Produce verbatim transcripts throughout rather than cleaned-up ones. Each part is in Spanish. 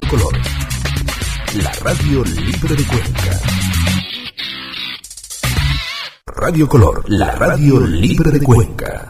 Radio Color, la radio libre de Cuenca. Radio Color, la radio libre de Cuenca.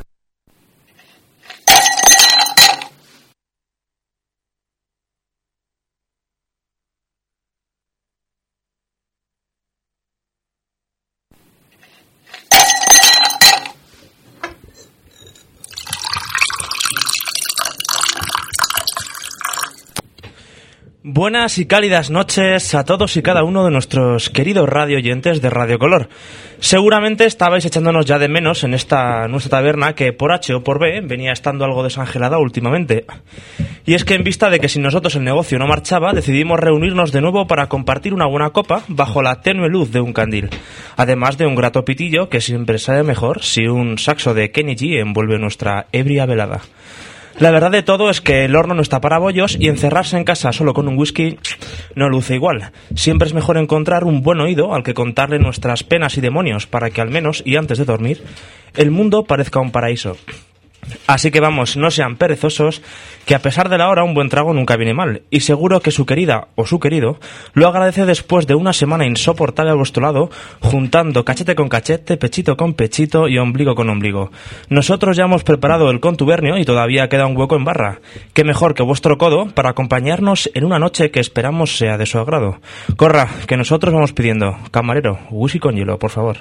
Buenas y cálidas noches a todos y cada uno de nuestros queridos radio oyentes de Radio Color. Seguramente estabais echándonos ya de menos en esta nuestra taberna que por H o por B venía estando algo desangelada últimamente. Y es que en vista de que sin nosotros el negocio no marchaba, decidimos reunirnos de nuevo para compartir una buena copa bajo la tenue luz de un candil. Además de un grato pitillo que siempre sabe mejor si un saxo de Kenny G envuelve nuestra ebria velada. La verdad de todo es que el horno no está para bollos y encerrarse en casa solo con un whisky no luce igual. Siempre es mejor encontrar un buen oído al que contarle nuestras penas y demonios para que al menos, y antes de dormir, el mundo parezca un paraíso. Así que vamos, no sean perezosos, que a pesar de la hora un buen trago nunca viene mal, y seguro que su querida o su querido lo agradece después de una semana insoportable a vuestro lado, juntando cachete con cachete, pechito con pechito y ombligo con ombligo. Nosotros ya hemos preparado el contubernio y todavía queda un hueco en barra. Qué mejor que vuestro codo para acompañarnos en una noche que esperamos sea de su agrado. Corra, que nosotros vamos pidiendo. Camarero, whisky con hielo, por favor.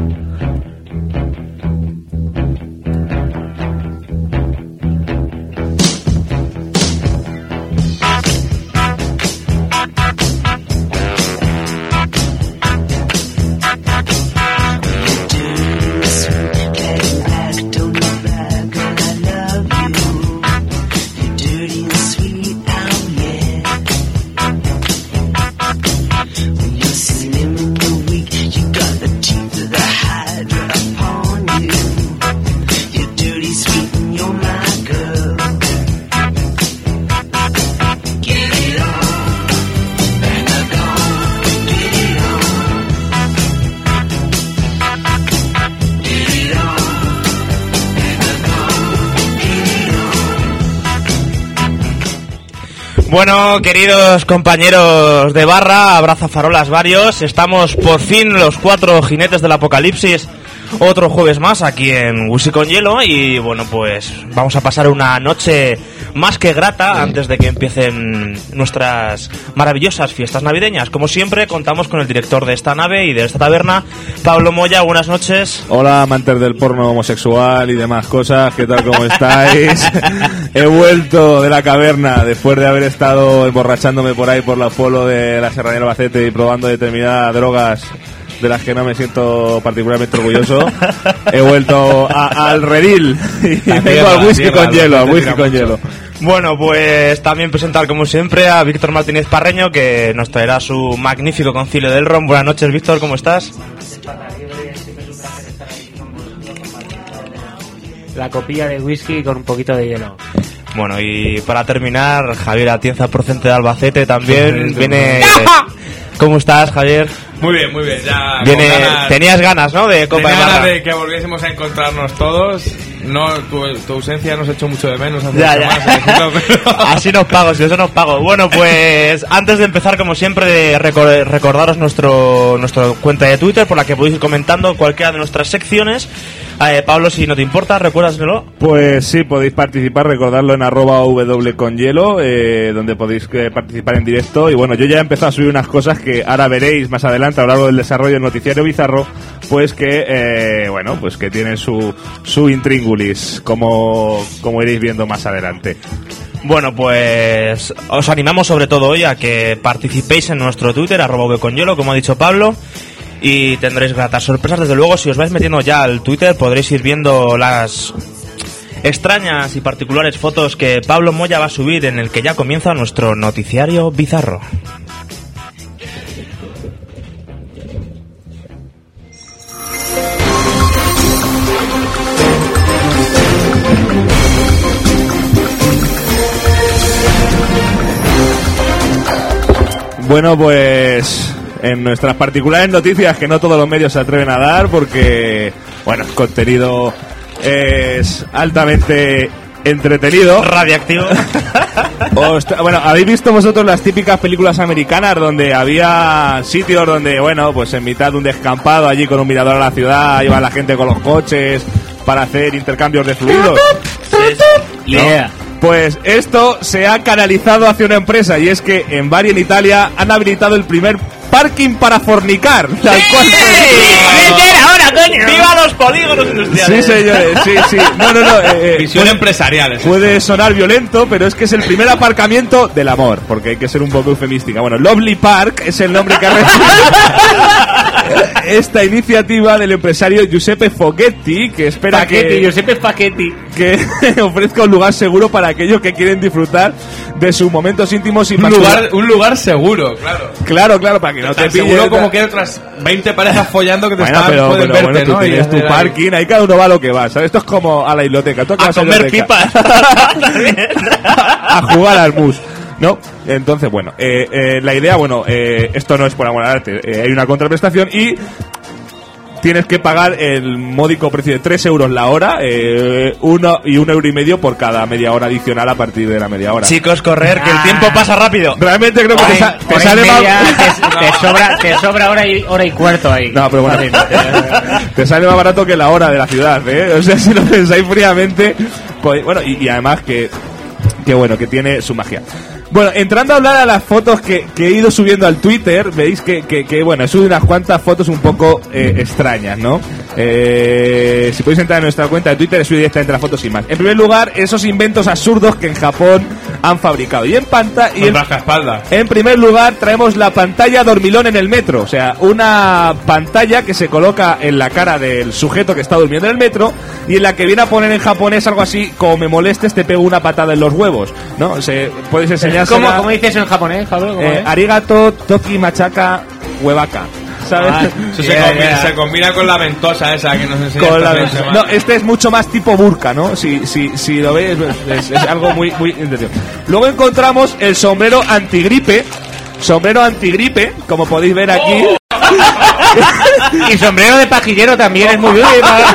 Bueno, queridos compañeros de barra, abrazafarolas varios, estamos por fin los cuatro jinetes del apocalipsis, otro jueves más aquí en Whisky con Hielo y bueno, pues vamos a pasar una noche más que grata antes de que empiecen nuestras maravillosas fiestas navideñas. Como siempre, contamos con el director de esta nave y de esta taberna, Pablo Moya. Buenas noches. Hola, amantes del porno homosexual y demás cosas, ¿qué tal, cómo estáis? He vuelto de la caverna después de haber estado emborrachándome por ahí por la pueblo de la Serranía del Albacete y probando determinadas drogas de las que no me siento particularmente orgulloso. He vuelto a, al redil y vengo al whisky con hielo, al whisky con hielo. Bueno, pues también presentar como siempre a Víctor Martínez Parreño, que nos traerá su magnífico concilio del ron. Buenas noches, Víctor, ¿cómo estás? La copilla de whisky con un poquito de hielo. Bueno, y para terminar, Javier Atienza, procedente de Albacete, también viene... ¿Cómo estás, Javier? Muy bien, muy bien. Ya Viene, ganas, tenías ganas, ¿no? De Copa tenía de ganas de que volviésemos a encontrarnos todos. No, tu, tu ausencia nos echó mucho de menos hace ya, mucho ya. más, ejemplo, pero... Así nos pago, si eso nos pago. Bueno, pues antes de empezar, como siempre, de recor- recordaros nuestro nuestra cuenta de Twitter por la que podéis ir comentando cualquiera de nuestras secciones. Eh, Pablo, si no te importa, recuérdaselo. Pues sí, podéis participar, recordarlo en arroba w con hielo, eh, donde podéis eh, participar en directo. Y bueno, yo ya he empezado a subir unas cosas que ahora veréis más adelante a lo largo del desarrollo del noticiario bizarro, pues que, eh, bueno, pues que tienen su, su intríngulis, como, como iréis viendo más adelante. Bueno, pues os animamos sobre todo hoy a que participéis en nuestro Twitter, arroba v con hielo, como ha dicho Pablo. Y tendréis gratas sorpresas, desde luego. Si os vais metiendo ya al Twitter podréis ir viendo las extrañas y particulares fotos que Pablo Moya va a subir en el que ya comienza nuestro noticiario bizarro. Bueno, pues en nuestras particulares noticias que no todos los medios se atreven a dar porque, bueno, el contenido es altamente entretenido. Radiactivo. Ostras, bueno, ¿habéis visto vosotros las típicas películas americanas donde había sitios donde, bueno, pues en mitad de un descampado allí con un mirador a la ciudad, iba la gente con los coches para hacer intercambios de fluidos? ¿No? Yeah. Pues esto se ha canalizado hacia una empresa, y es que en Bari, en Italia, han habilitado el primer parking para fornicar. Tal cual. ahora, coño! ¡Viva los polígonos industriales! Sí, señores, sí, sí. No, no, no. Eh, Visión puede, empresarial. Es puede sonar violento, pero es que es el primer aparcamiento del amor, porque hay que ser un poco eufemística. Bueno, Lovely Park es el nombre que ha recibido esta iniciativa del empresario Giuseppe Foghetti, que espera Facchetti, que... Giuseppe Facchetti. que ofrezca un lugar seguro para aquellos que quieren disfrutar de sus momentos íntimos y un lugar, un lugar seguro, claro. Claro, claro, para que no te Tan pille. seguro como que hay otras veinte parejas follando que te Bueno, están, pero, pueden pero verte, bueno, tú ¿no? Y tienes tu hacer ahí- parking, ahí cada uno va a lo que va, ¿sabes? Esto es como a la biblioteca. ¿Tú a qué A vas a la comer biblioteca? pipas. A jugar al mus, ¿no? Entonces, bueno, eh, eh, la idea, bueno, eh, esto no es por amor al arte, eh, hay una contraprestación y tienes que pagar el módico precio de tres euros la hora, eh, uno y un euro y medio por cada media hora adicional a partir de la media hora. Chicos, correr, que el Ah. tiempo pasa rápido. Realmente creo que te, sa- te Hora y sale más... media, te, te sobra, te sobra hora y, hora y cuarto ahí. No, pero bueno, Fácilmente. te sale más barato que la hora de la ciudad, ¿eh? O sea, si lo pensáis fríamente, pues, bueno, y, y además que, que bueno, que tiene su magia. Bueno, entrando a hablar a las fotos que, que he ido subiendo al Twitter, veis que, que, que bueno, he subido unas cuantas fotos un poco eh, extrañas, ¿no? Eh, si podéis entrar en nuestra cuenta de Twitter, he subido directamente las fotos sin más. En primer lugar, esos inventos absurdos que en Japón han fabricado. Y en pantalla... Con rascaespaldas. En primer lugar, traemos la pantalla dormilón en el metro. O sea, una pantalla que se coloca en la cara del sujeto que está durmiendo en el metro y en la que viene a poner en japonés algo así como me molestes, te pego una patada en los huevos, ¿no? O sea, puedes enseñar... ¿Cómo, ¿Cómo dices en japonés, Pablo? ¿Cómo Eh, es? arigato, toki, machaca, huevaka. ¿Sabes? Ah, Eso se, Yeah, combina, yeah. se combina con la ventosa esa que nos enseña Con la- esta semana. no, este es mucho más tipo burka, ¿no? Si, si, si lo veis, es, es- es algo muy, muy intenso. Luego encontramos el sombrero antigripe. Sombrero antigripe, como podéis ver aquí. Y sombrero de pajillero también es muy útil.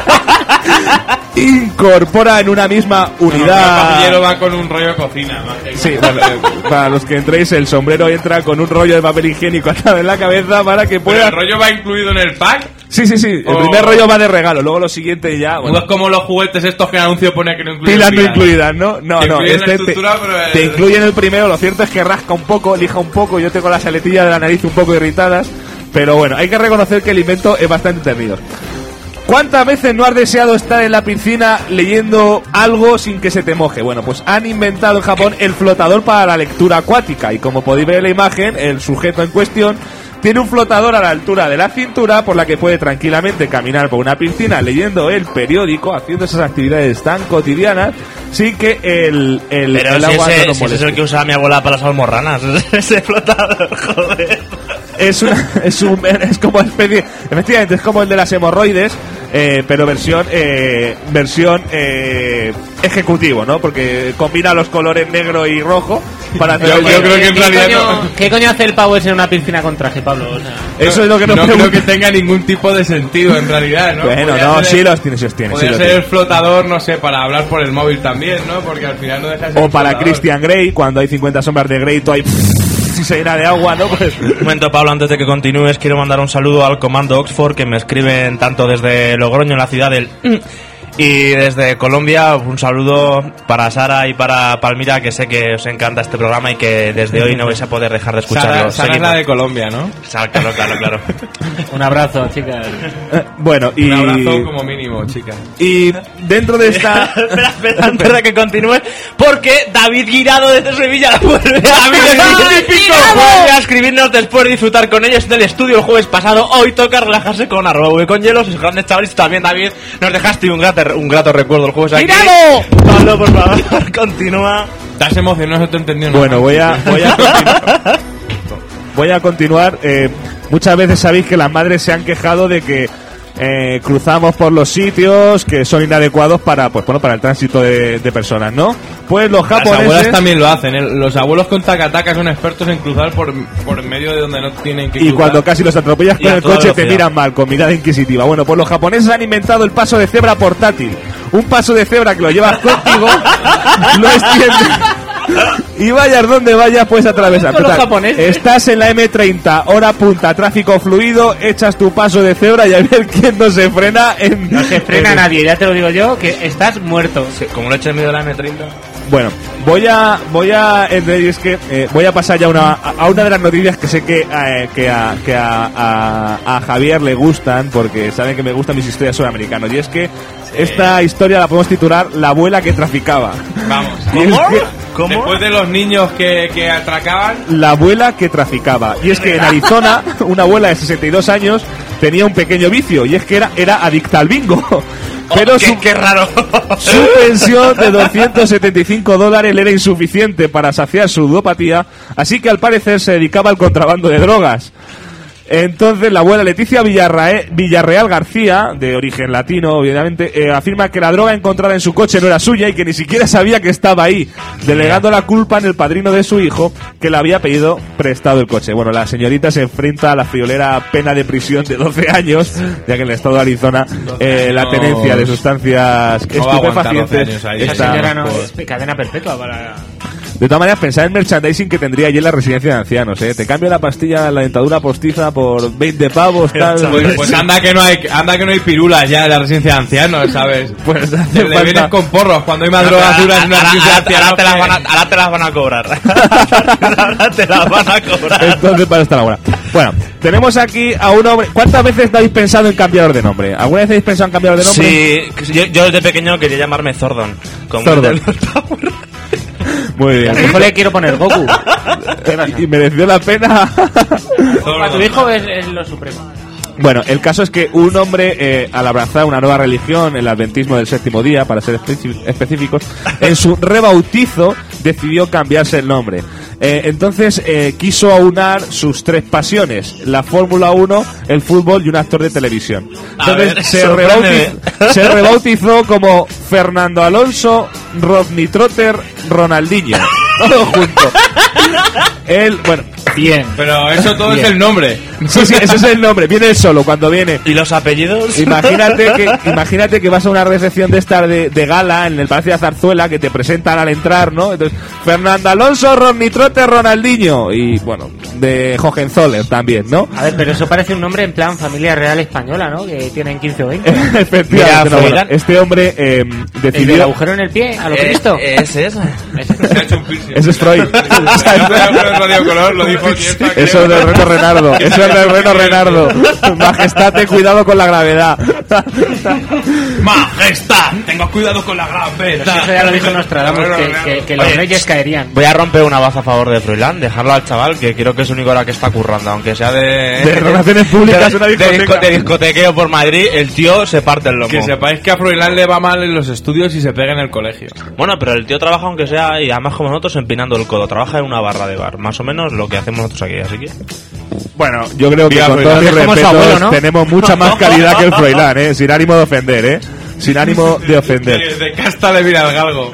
Incorpora en una misma El unidad. pajillero va con un rollo de cocina. ¿no? Sí, bueno, eh, para los que entréis, el sombrero entra con un rollo de papel higiénico atado en la cabeza para que Pero pueda. el rollo va incluido en el pack. Sí, sí, sí. El Oh. primer rollo va de regalo. Luego lo siguiente ya. No Bueno, es como los juguetes estos que en anuncio pone que no incluyen pilas no pilas. incluidas, ¿no? No, Que no. incluyen la Este te, estructura, pero el- te incluyen el primero. Lo cierto es que rasca un poco, lija un poco. Yo tengo las aletillas de la nariz un poco irritadas. Pero bueno, hay que reconocer que el invento es bastante entretenido. ¿Cuántas veces no has deseado estar en la piscina leyendo algo sin que se te moje? Bueno, pues han inventado en Japón el flotador para la lectura acuática. Y como podéis ver en la imagen, el sujeto en cuestión tiene un flotador a la altura de la cintura por la que puede tranquilamente caminar por una piscina leyendo el periódico, haciendo esas actividades tan cotidianas sin que el, el, Pero el si agua ese, no nos si ese es moleste. el que usaba mi abuela para las almorranas. Ese flotador, joder. Es, una, es, un, es como especie, efectivamente, es como el de las hemorroides, eh, pero versión eh, versión eh, ejecutivo, ¿no? Porque combina los colores negro y rojo para hacer Yo- algo- yo creo que en ¿Qué realidad coño, no. ¿Qué coño hace el pavo ese en una piscina con traje, Pablo? O sea, Eso es lo que nos no creo pregunta. que tenga ningún tipo de sentido en realidad, ¿no? Bueno, Podría no, ser sí el- los tiene, sí los tiene. sí Podría los ser tiene. el flotador, no sé, para hablar por el móvil también, ¿no? Porque al final no deja de ser O un para flotador. Christian Grey, cuando hay cincuenta sombras de Grey, todo ahí si se llena de agua, ¿no? Pues Un momento, Pablo, antes de que continúes, quiero mandar un saludo al Comando Oxford, que me escriben tanto desde Logroño, en la ciudad del... Y desde Colombia, un saludo para Sara y para Palmira, que sé que os encanta este programa y que desde hoy no vais a poder dejar de escucharlo. Sara, Sara es Seguimos. la de Colombia, ¿no? Sara, claro, claro, claro. un abrazo, chicas. eh, bueno, y Un abrazo como mínimo, chica. y dentro de esta espera, espera, antes de que continúe, porque David Guirado desde Sevilla la vuelve a vuelve a escribirnos después de disfrutar con ellos del estudio el jueves pasado. Hoy toca relajarse con arroba V con hielos, sus grandes chavales. También, David, nos dejaste un grato, un grato recuerdo el jueves aquí. ¡Guirado! Pablo, por favor, continúa. Estás emocionado, no te he entendido nada. Bueno, voy a, voy a continuar. Voy a continuar. Eh, muchas veces sabéis que las madres se han quejado de que eh, cruzamos por los sitios que son inadecuados para, pues bueno, para el tránsito de, de personas, ¿no? Pues los Las abuelas japoneses también lo hacen, ¿eh? Los abuelos con tacataca son expertos en cruzar por, por en medio de donde no tienen que y cruzar. cuando casi los atropellas Y con a el toda coche te velocidad. miran mal, con mirada inquisitiva. Bueno, pues los japoneses han inventado el paso de cebra portátil. un paso de cebra que lo llevas contigo, lo extiendes y vayas donde vayas puedes atravesar. Total, estás en la eme treinta, hora punta, tráfico fluido, echas tu paso de cebra y a ver quién no se frena. En, no se frena en... nadie, ya te lo digo yo, que estás muerto. Sí, como lo he hecho en medio de la eme treinta. Bueno, voy a voy a y es que eh, voy a pasar ya una, a una de las noticias que sé que eh, que, a, que a, a, a Javier le gustan, porque saben que me gustan mis historias sobre americanos, y es que sí. Esta historia la podemos titular La abuela que traficaba. Vamos. ¿Cómo? ¿Cómo? Después de los niños que, que atracaban. La abuela que traficaba. Y es que en Arizona una abuela de sesenta y dos años tenía un pequeño vicio, y es que era, era adicta al bingo. Pero oh, qué, su, qué raro. Su pensión de doscientos setenta y cinco dólares le era insuficiente para saciar su ludopatía, así que al parecer se dedicaba al contrabando de drogas. Entonces la abuela Leticia Villarreal, Villarreal García, de origen latino obviamente, eh, afirma que la droga encontrada en su coche no era suya y que ni siquiera sabía que estaba ahí, delegando la culpa en el padrino de su hijo, que le había pedido prestado el coche. Bueno, la señorita se enfrenta a la friolera pena de prisión de doce años, ya que en el estado de Arizona eh, la tenencia de sustancias no estupefacientes está... Esa señora no es cadena perpetua para... De todas maneras, pensad en merchandising que tendría allí en la residencia de ancianos, ¿eh? Te cambio la pastilla, la dentadura postiza por veinte pavos, tal. Pues, pues anda que no hay anda que no hay pirulas ya en la residencia de ancianos, ¿sabes? Pues te le vienes con porros cuando hay más drogas duras en una residencia de ancianos. Ahora te las van a, ahora te las van a cobrar. Ahora te las van a cobrar. Entonces, para esta la buena. Bueno, tenemos aquí a un hombre. ¿Cuántas veces habéis pensado en cambiar de nombre? ¿Alguna vez habéis pensado en cambiar de nombre? Sí, yo, yo desde pequeño quería llamarme Zordon. Como Zordon. Muy bien. A mi hijo le quiero poner Goku. Y mereció la pena. A tu hijo es, es lo supremo. Bueno, el caso es que un hombre, eh, al abrazar una nueva religión, el adventismo del séptimo día, para ser específicos, en su rebautizo decidió cambiarse el nombre. Eh, entonces eh, quiso aunar sus tres pasiones: la Fórmula uno, el fútbol y un actor de televisión. Entonces ver, se, rebautizó, se rebautizó como Fernando Alonso, Rodney Trotter, Ronaldinho. Todo junto. Él, bueno, bien. Pero eso todo bien. Es el nombre. Sí, sí, ese es el nombre. Viene él solo cuando viene. ¿Y los apellidos? Imagínate que, imagínate que vas a una recepción de estar de, de gala en el Palacio de Zarzuela, que te presentan al entrar, ¿no? Entonces, Fernando Alonso, Rodney Trotter, Ronaldinho. Y bueno, de Hohenzollern también, ¿no? A ver, pero eso parece un nombre en plan familia real española, ¿no? Que tienen quince o veinte. Efectivamente. No, bueno, este hombre eh, decidió. ¿El del agujero en el pie? ¿A lo eh, Cristo? Ese es. Ese es Freud. Radio Color lo dijo Iniesta, eso es del Reno Renardo. Eso es del Reno Renardo. Majestad, ten cuidado con la gravedad. Majestad, tengo cuidado con la gravedad. Eso ya lo dijo Nostradamus, que, que, que los Oye, reyes caerían. Voy a romper una baza a favor de Froilán, dejarlo al chaval, que creo que es el único ahora que está currando, aunque sea de... De relaciones públicas, de, una discoteca. De, disco, de discotequeo por Madrid, el tío se parte el lomo. Que sepáis que a Froilán le va mal en los estudios y se pega en el colegio. Bueno, pero el tío trabaja, aunque sea, y además como nosotros, empinando el codo. Trabaja en una barra de bar, más o menos lo que hacemos nosotros aquí, así que... Bueno, yo creo que Mira, con todos mis respetos abuelo, ¿no? tenemos mucha más calidad que el Froilán, ¿eh? Sin ánimo de ofender, ¿eh? Sin ánimo de ofender. De, de casta le mira al galgo.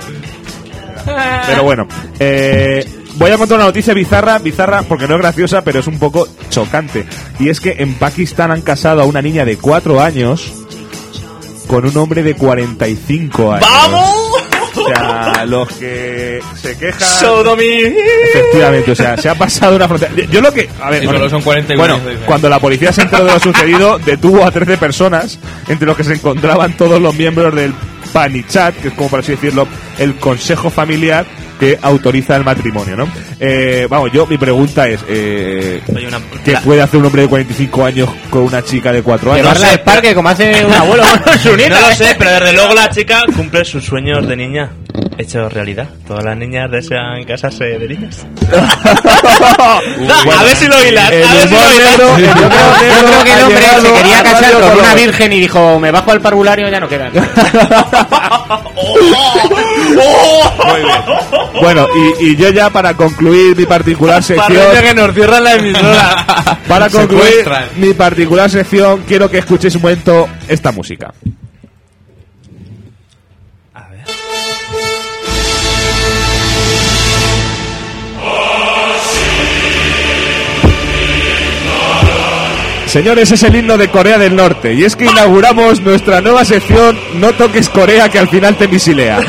Pero bueno, eh... voy a contar una noticia bizarra, bizarra porque no es graciosa, pero es un poco chocante. Y es que en Pakistán han casado a una niña de cuatro años con un hombre de cuarenta y cinco años. ¡Vamos! O sea, los que se quejan... Sodomí. Efectivamente, o sea, se ha pasado una frontera. Yo lo que... A ver, sí, bueno, son cuarenta y uno bueno cuando la policía se enteró de lo sucedido, detuvo a trece personas, entre los que se encontraban todos los miembros del Panichat, que es como por así decirlo, el consejo familiar que autoriza el matrimonio, ¿no? Eh, vamos, yo, mi pregunta es, eh, Oye, una, ¿qué la... puede hacer un hombre de cuarenta y cinco años con una chica de cuatro años? Llevarla al parque como hace un abuelo con su nieta. No lo sé, pero desde luego la chica cumple sus sueños de niña hecho realidad. Todas las niñas desean casarse de niñas. Bueno, a ver si lo hilas. A ver si lo negro, hilas. Yo creo, yo creo que el hombre se quería casar con color. Una virgen y dijo, me bajo al parvulario y ya no quedan. Muy bien. Bueno, y, y yo ya para concluir mi particular sección... Parece que nos cierran la emisora. Para concluir mi particular sección, quiero que escuchéis un momento esta música. A ver. Señores, es el himno de Corea del Norte. Y es que inauguramos nuestra nueva sección No toques Corea, que al final te misilea.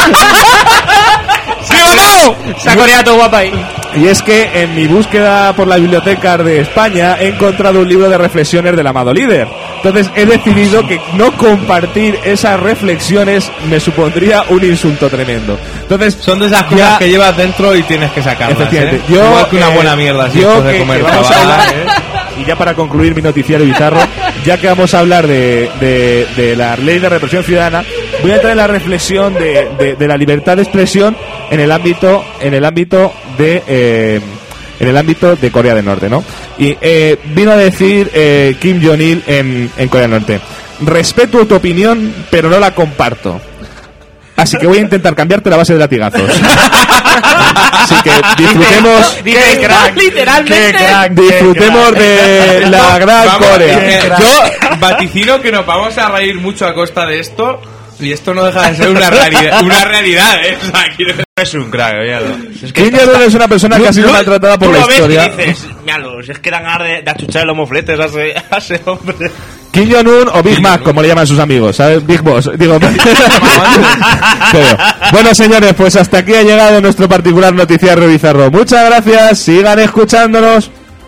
¡Sí o no! Se ha coreado todo guapa ahí. Y es que en mi búsqueda por la biblioteca de España he encontrado un libro de reflexiones del amado líder. Entonces he decidido que no compartir esas reflexiones me supondría un insulto tremendo. Entonces son de esas cosas ya, que llevas dentro y tienes que sacarlas. Efectivamente. ¿eh? Yo, Igual que una eh, buena mierda así yo de que, comer que vamos a chaval, hablar, ¿eh? Y ya para concluir mi noticiario bizarro, ya que vamos a hablar de, de, de la ley de represión ciudadana, voy a entrar en la reflexión de, de, de la libertad de expresión en el ámbito en el ámbito de eh, en el ámbito de Corea del Norte, ¿no? Y eh, vino a decir eh, Kim Jong-il en, en Corea del Norte: respeto tu opinión, pero no la comparto. Así que voy a intentar cambiarte la base de latigazos. Así que disfrutemos. Dice crack, literalmente. Crack, disfrutemos crack. de la gran vamos, Corea. Eh, yo vaticino que nos vamos a reír mucho a costa de esto. Y esto no deja de ser una realidad, una realidad, ¿eh? O sea, quiero... Es un crack, míralo. Es que Kim Jong-un es una persona que ha sido maltratada por la historia. Tú dices, míralo, si es que dan ganas de, de achuchar los mofletes a ese, a ese hombre. Kim Jong-un o Big Mac, como le llaman sus amigos, ¿sabes? Big Boss, digo. Pero, bueno, señores, pues hasta aquí ha llegado nuestro particular noticiario bizarro. Muchas gracias, sigan escuchándonos.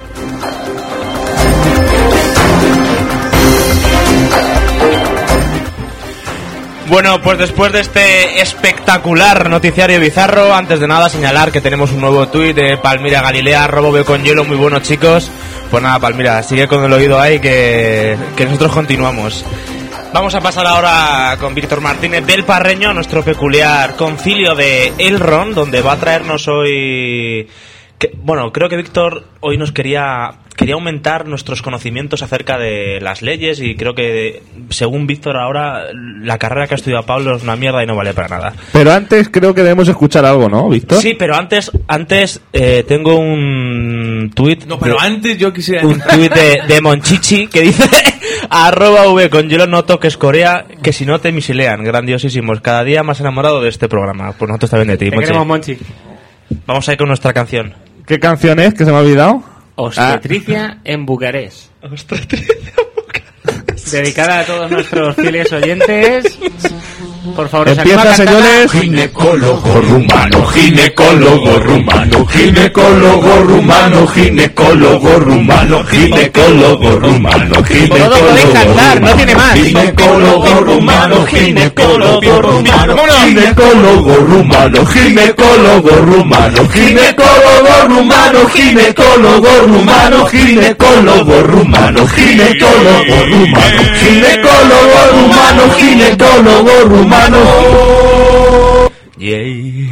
Bueno, pues después de este espectacular noticiario bizarro, antes de nada señalar que tenemos un nuevo tuit de Palmira Galilea, robo veo con hielo, muy bueno chicos. Pues nada, Palmira, sigue con el oído ahí que, que nosotros continuamos. Vamos a pasar ahora con Víctor Martínez del Parreño, nuestro peculiar concilio de Elrond, donde va a traernos hoy... Que, bueno, creo que Víctor hoy nos quería quería aumentar nuestros conocimientos acerca de las leyes y creo que, según Víctor, ahora la carrera que ha estudiado Pablo es una mierda y no vale para nada. Pero antes creo que debemos escuchar algo, ¿no, Víctor? Sí, pero antes antes eh, tengo un tuit... No, pero de, antes yo quisiera... Un tuit de, de Monchichi que dice arroba v con hielo no toques Corea, que si no te misilean. Grandiosísimos, cada día más enamorado de este programa. Pues nosotros también de ti, Monchi. Te queremos, Monchi. Vamos a ir con nuestra canción. ¿Qué canción es? Que se me ha olvidado. Obstetricia ah. en Bucarest. Obstetricia en Bucarest. Dedicada a todos nuestros fieles oyentes. Por favor, empieza, señores. Ginecólogo rumano, ginecólogo rumano, ginecólogo rumano, ginecólogo rumano, ginecólogo rumano, ginecólogo. Todo podéis cantar, no tiene más. Ginecólogo rumano, ginecólogo rumano, ginecólogo rumano, ginecólogo rumano, ginecólogo rumano, ginecólogo rumano, ginecólogo rumano, ginecólogo rumano, ginecólogo rumano, ginecólogo rumano. Yay.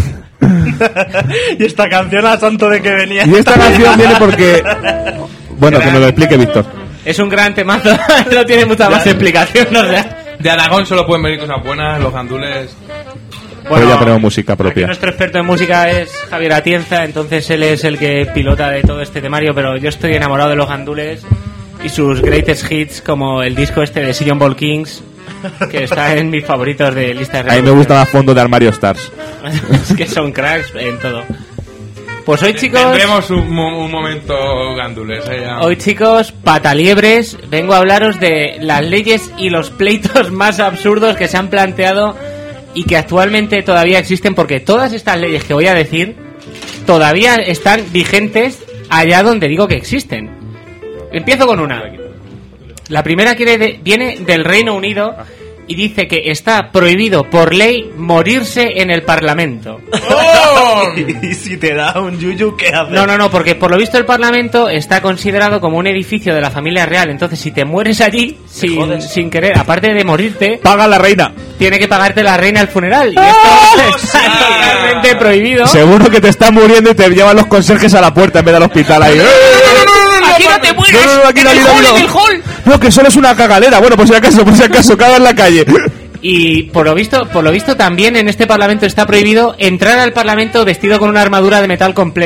Y esta canción a santo de que venía. Y esta canción viene porque... Bueno, que me lo explique Víctor. Es un gran temazo, no tiene mucha más explicación, o sea. De Aragón solo pueden venir cosas buenas, los gandules. Bueno, pero ya tenemos música propia. Nuestro experto en música es Javier Atienza, entonces él es el que pilota de todo este temario, pero yo estoy enamorado de los gandules y sus greatest hits, como el disco este de Sillon Ball Kings, que está en mis favoritos de lista de a mí me gusta más Fondo de Armario Stars. Es que son cracks en todo. Pues hoy, chicos, tendremos un, un momento gandules, ¿eh? Hoy, chicos, pataliebres, vengo a hablaros de las leyes y los pleitos más absurdos que se han planteado y que actualmente todavía existen, porque todas estas leyes que voy a decir todavía están vigentes allá donde digo que existen. Empiezo con una. La primera quiere de, viene del Reino Unido y dice que está prohibido por ley morirse en el Parlamento. ¡Oh! ¿Y si te da un yuyu, qué haces? No, no, no, porque por lo visto el Parlamento está considerado como un edificio de la familia real. Entonces, si te mueres allí sin, sin querer, aparte de morirte, paga la reina. Tiene que pagarte la reina el funeral. Y esto está totalmente prohibido. Seguro que te estás muriendo y te llevan los conserjes a la puerta en vez del hospital ahí. ¡Aquí no te mueres! No, no, no, aquí en no, el aquí no, hall, no. en el hall. No, que solo es una cagalera. Bueno, por si acaso, por si acaso, caga en la calle. Y por lo visto, por lo visto también en este Parlamento está prohibido entrar al Parlamento vestido con una armadura de metal completa.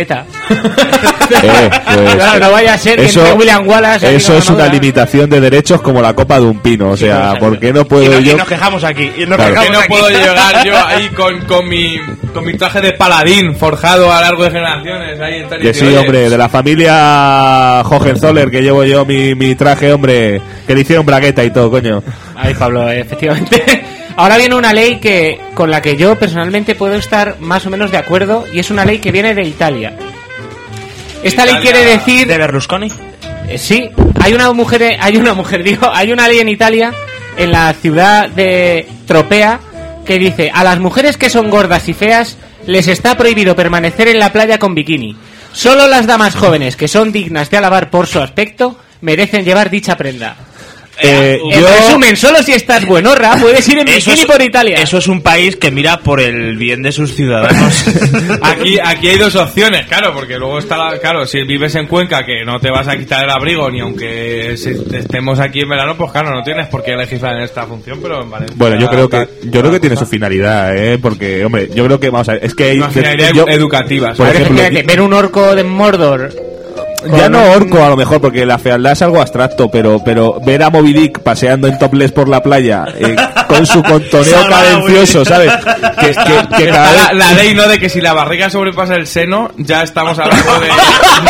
Eh, pues, Claro, no vaya a ser que eso, entre William Wallace... eso aquí es con una Oda. limitación de derechos como la copa de un pino. O sea, Sí, ¿por qué no Y, puedo no- y yo? nos quejamos aquí. Y nos Claro. Que quejamos no aquí. puedo llegar yo ahí con, con, mi, con mi traje de paladín forjado a lo largo de generaciones. Ahí en tal y Que decir, sí, oye, hombre, de la familia Hohenzoller, que llevo yo mi, mi traje, hombre, que le hicieron bragueta y todo, coño. Ay, Pablo, efectivamente. Ahora viene una ley que con la que yo personalmente puedo estar más o menos de acuerdo, y es una ley que viene de Italia. Esta ley Italia. quiere decir... ¿De Berlusconi? Eh, sí, hay una mujer, hay una mujer, digo, hay una ley en Italia, en la ciudad de Tropea, que dice: a las mujeres que son gordas y feas les está prohibido permanecer en la playa con bikini. Solo las damas jóvenes que son dignas de alabar por su aspecto merecen llevar dicha prenda. Eh, En yo, resumen, solo si estás buenorra puedes ir en Eso bikini es- por Italia. Eso es un país que mira por el bien de sus ciudadanos. Aquí, aquí hay dos opciones, claro, porque luego está la, claro, si vives en Cuenca, que no te vas a quitar el abrigo, ni aunque se- estemos aquí en verano, pues claro, no tienes por qué legislar en esta función, pero en Valencia... bueno, yo creo que tal- yo creo que tiene su tal- finalidad, eh, porque, hombre, yo creo que vamos a ver, es que hay, Una finalidad yo- educativa, por A ver, ejemplo, fíjate, ver un orco de Mordor. ya con no un- orco a lo mejor, porque la fealdad es algo abstracto, pero pero ver a Moby Dick paseando en topless por la playa eh, con su contoneo Salva a cadencioso, Moby ¿sabes? Que, que, que Está cada la, vez... la ley, ¿no? De que si la barriga sobrepasa el seno, ya estamos hablando de...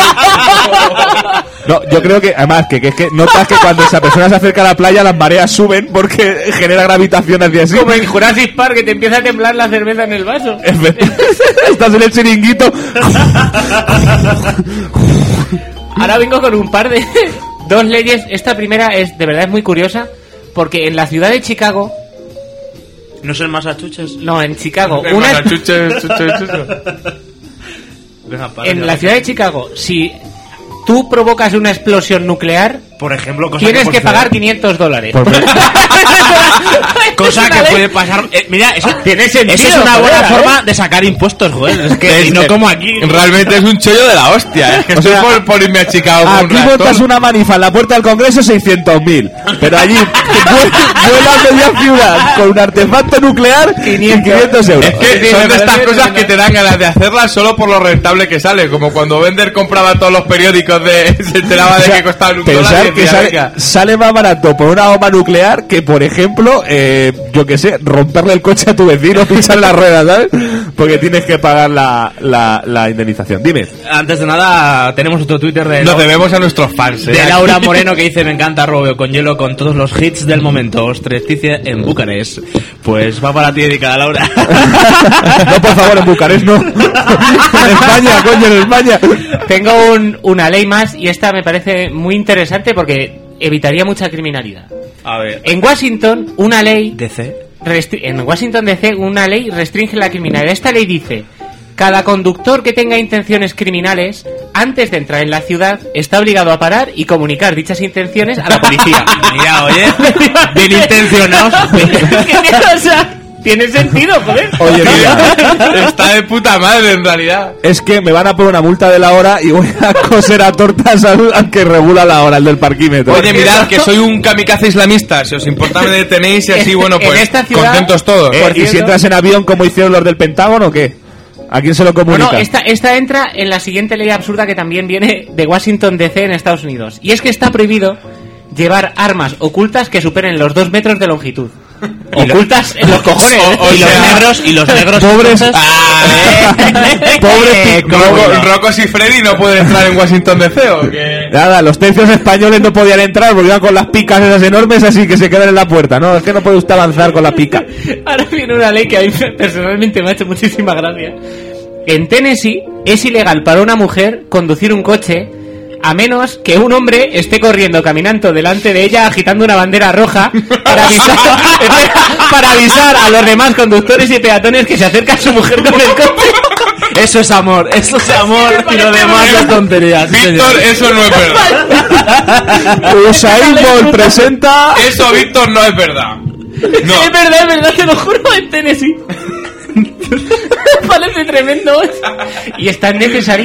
No, yo creo que, además, que, que es que notas que cuando esa persona se acerca a la playa las mareas suben porque genera gravitación hacia sí. Como en Jurassic Park, que te empieza a temblar la cerveza en el vaso. Estás en el chiringuito. Ahora vengo con un par de dos leyes. Esta primera es de verdad es muy curiosa, porque en la ciudad de Chicago, ¿No son Massachusetts? no, en Chicago, de una, Massachusetts, Massachusetts. Venga, para, en ya. la ciudad de Chicago, si tú provocas una explosión nuclear, Por ejemplo, cosa tienes que puede pagar suceder. quinientos dólares. Por- Cosa Es una que ley. puede pasar. Eh, mira, eso Tiene sentido, Eso es una buena joder, forma ¿eh? de sacar impuestos, joder. Es que y no como aquí. Realmente es un chollo de la hostia. Es que O estoy sea, por, por irme a Chicago con un Aquí reactor. botas una manifa en la puerta del Congreso seiscientos mil, pero allí vuelas media ciudad con un artefacto nuclear quinientos euros. Es que Sí, son me de estas parece cosas tremendo. que te dan ganas de hacerlas solo por lo rentable que sale. Como cuando Bender compraba todos los periódicos de... Se enteraba O de sea, que costaban un pensar dólar y que decía, sale, venga. sale más barato por una bomba nuclear que, por ejemplo, eh, yo que sé, romperle el coche a tu vecino, pincharle las ruedas, ¿sabes? Porque tienes que pagar la, la, la indemnización. Dime. Antes de nada, tenemos otro Twitter de, Nos Lau- debemos a nuestros fans. ¿eh? de Laura Moreno que dice: me encanta Robeo con hielo con todos los hits del momento. Ostresticia en Bucarest. Pues va para ti dedicada, Laura. No, por favor, en Bucarest no. En España, coño, en España. Tengo un- una ley más, y esta me parece muy interesante porque evitaría mucha criminalidad. A ver. En Washington, una ley D C. restri- en Washington D C una ley restringe la criminalidad. Esta ley dice: cada conductor que tenga intenciones criminales, antes de entrar en la ciudad, está obligado a parar y comunicar dichas intenciones a la policía. Mira, oye, bien intencionados. O sea, tiene sentido, joder. Oye, mira, Está de puta madre, en realidad. es que me van a poner una multa de la hora y voy a coser a tortas al, al que regula la hora, el del parquímetro. Oye, mirad, que soy un kamikaze islamista. Si os importa, me detenéis y así, bueno, En pues esta ciudad- contentos todos. Eh, por ¿Y si cierto- entras en avión como hicieron los del Pentágono o qué? ¿A quién se lo No, comunica? no, esta, esta entra en la siguiente ley absurda que también viene de Washington D C en Estados Unidos. Y es que está prohibido llevar armas ocultas que superen los dos metros de longitud. Ocultas en los cojones. O- o y los sea, negros, y los negros. pobres- entonces- Pobres Eh, pi- cómo Rocco, no. Rocos y Freddy no pueden entrar en Washington D C, ¿o qué? Nada, los tercios españoles no podían entrar porque iban con las picas esas enormes, así que se quedan en la puerta. No, es que no puede usted avanzar con la pica. Ahora viene una ley que a mí personalmente me ha hecho muchísima gracia. En Tennessee es ilegal para una mujer conducir un coche a menos que un hombre esté corriendo, caminando delante de ella, agitando una bandera roja para avisar, para avisar a los demás conductores y peatones que se acerca a su mujer con el coche. Eso es amor, eso es amor. Y lo demás es tonterías. sí, Víctor, señor. eso no es verdad. Usain Bolt presenta... Eso, Víctor, no es verdad. No. Es verdad, es verdad, te lo juro, en Tennessee. Parece tremendo. Y es tan necesario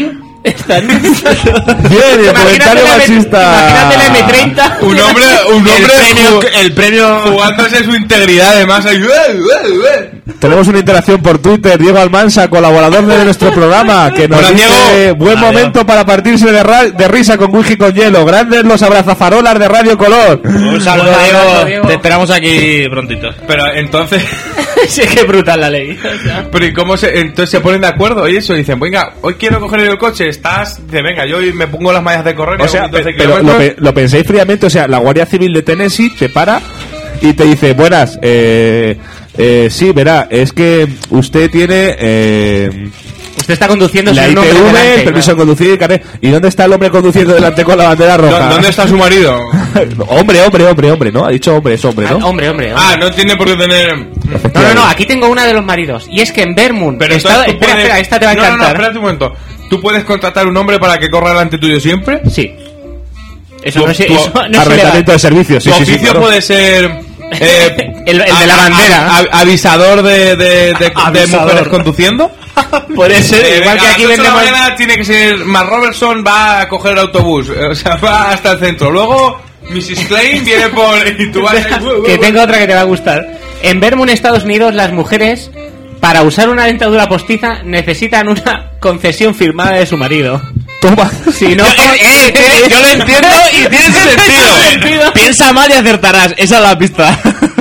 Están... Bien, y el comentario machista. Imagínate la eme treinta. Un hombre, un hombre el premio, ju- el premio jugándose su integridad, además. Ahí, ¡eh, eh, eh! Tenemos una interacción por Twitter. Diego Almansa, colaborador de nuestro programa, que nos Hola, dice: Diego. buen Hola, momento Diego. para partirse de, ra- de risa con whisky con hielo. Grandes los abrazafarolas de Radio Color. Un saludo, Un abrazo, Diego. Diego. Te esperamos aquí prontito. Pero entonces, Sí, que brutal la ley. O sea, pero ¿y cómo se, entonces se ponen de acuerdo? Y eso, dicen, venga, hoy quiero coger el coche, estás, de venga, yo hoy me pongo las mallas de correr y O hago sea, mis doce pe- pero lo, kilómetros. pe- lo pensáis fríamente. O sea, la Guardia Civil de Tennessee te para y te dice: buenas, eh, eh, sí, verá, es que usted tiene eh, usted está conduciendo la sin I un T hombre V, delante, el permiso claro. de conducir, el carnet. ¿Y dónde está el hombre conduciendo delante con la bandera roja? ¿Dó- ¿Dónde está su marido? hombre, hombre, hombre, hombre, ¿no? Ha dicho hombre, es hombre, Ah, ¿no? hombre, hombre, hombre. Ah, no tiene por qué tener... No, no, no, aquí tengo una de los maridos. Y es que en Vermont. Pero está- entonces tú espera, puedes- espera, esta te va a no, no, no, encantar. espérate un momento. ¿Tú puedes contratar un hombre para que corra delante tuyo siempre? Sí. Eso Tu- no es, tu- eso no es Arrendamiento ilegal. de servicios, sí, Tu sí, sí, oficio claro. puede ser... eh, El- el de a- la a- bandera. a- a- avisador de, de, de, de Avisador. mujeres conduciendo. Puede ser, Eh, igual venga, que a aquí las ocho de la vendemos. mañana tiene que ser Matt Robertson, va a coger el autobús, eh, o sea, va hasta el centro. Luego missus Klein viene por y tú vas ahí, uh, uh, Que uh. tengo otra que te va a gustar. En Vermont, Estados Unidos, las mujeres, para usar una dentadura postiza, necesitan una concesión firmada de su marido. Toma. Si no, Yo, eh, eh, eh, yo lo entiendo y tiene sentido. sentido. Piensa mal y acertarás. Esa es la pista.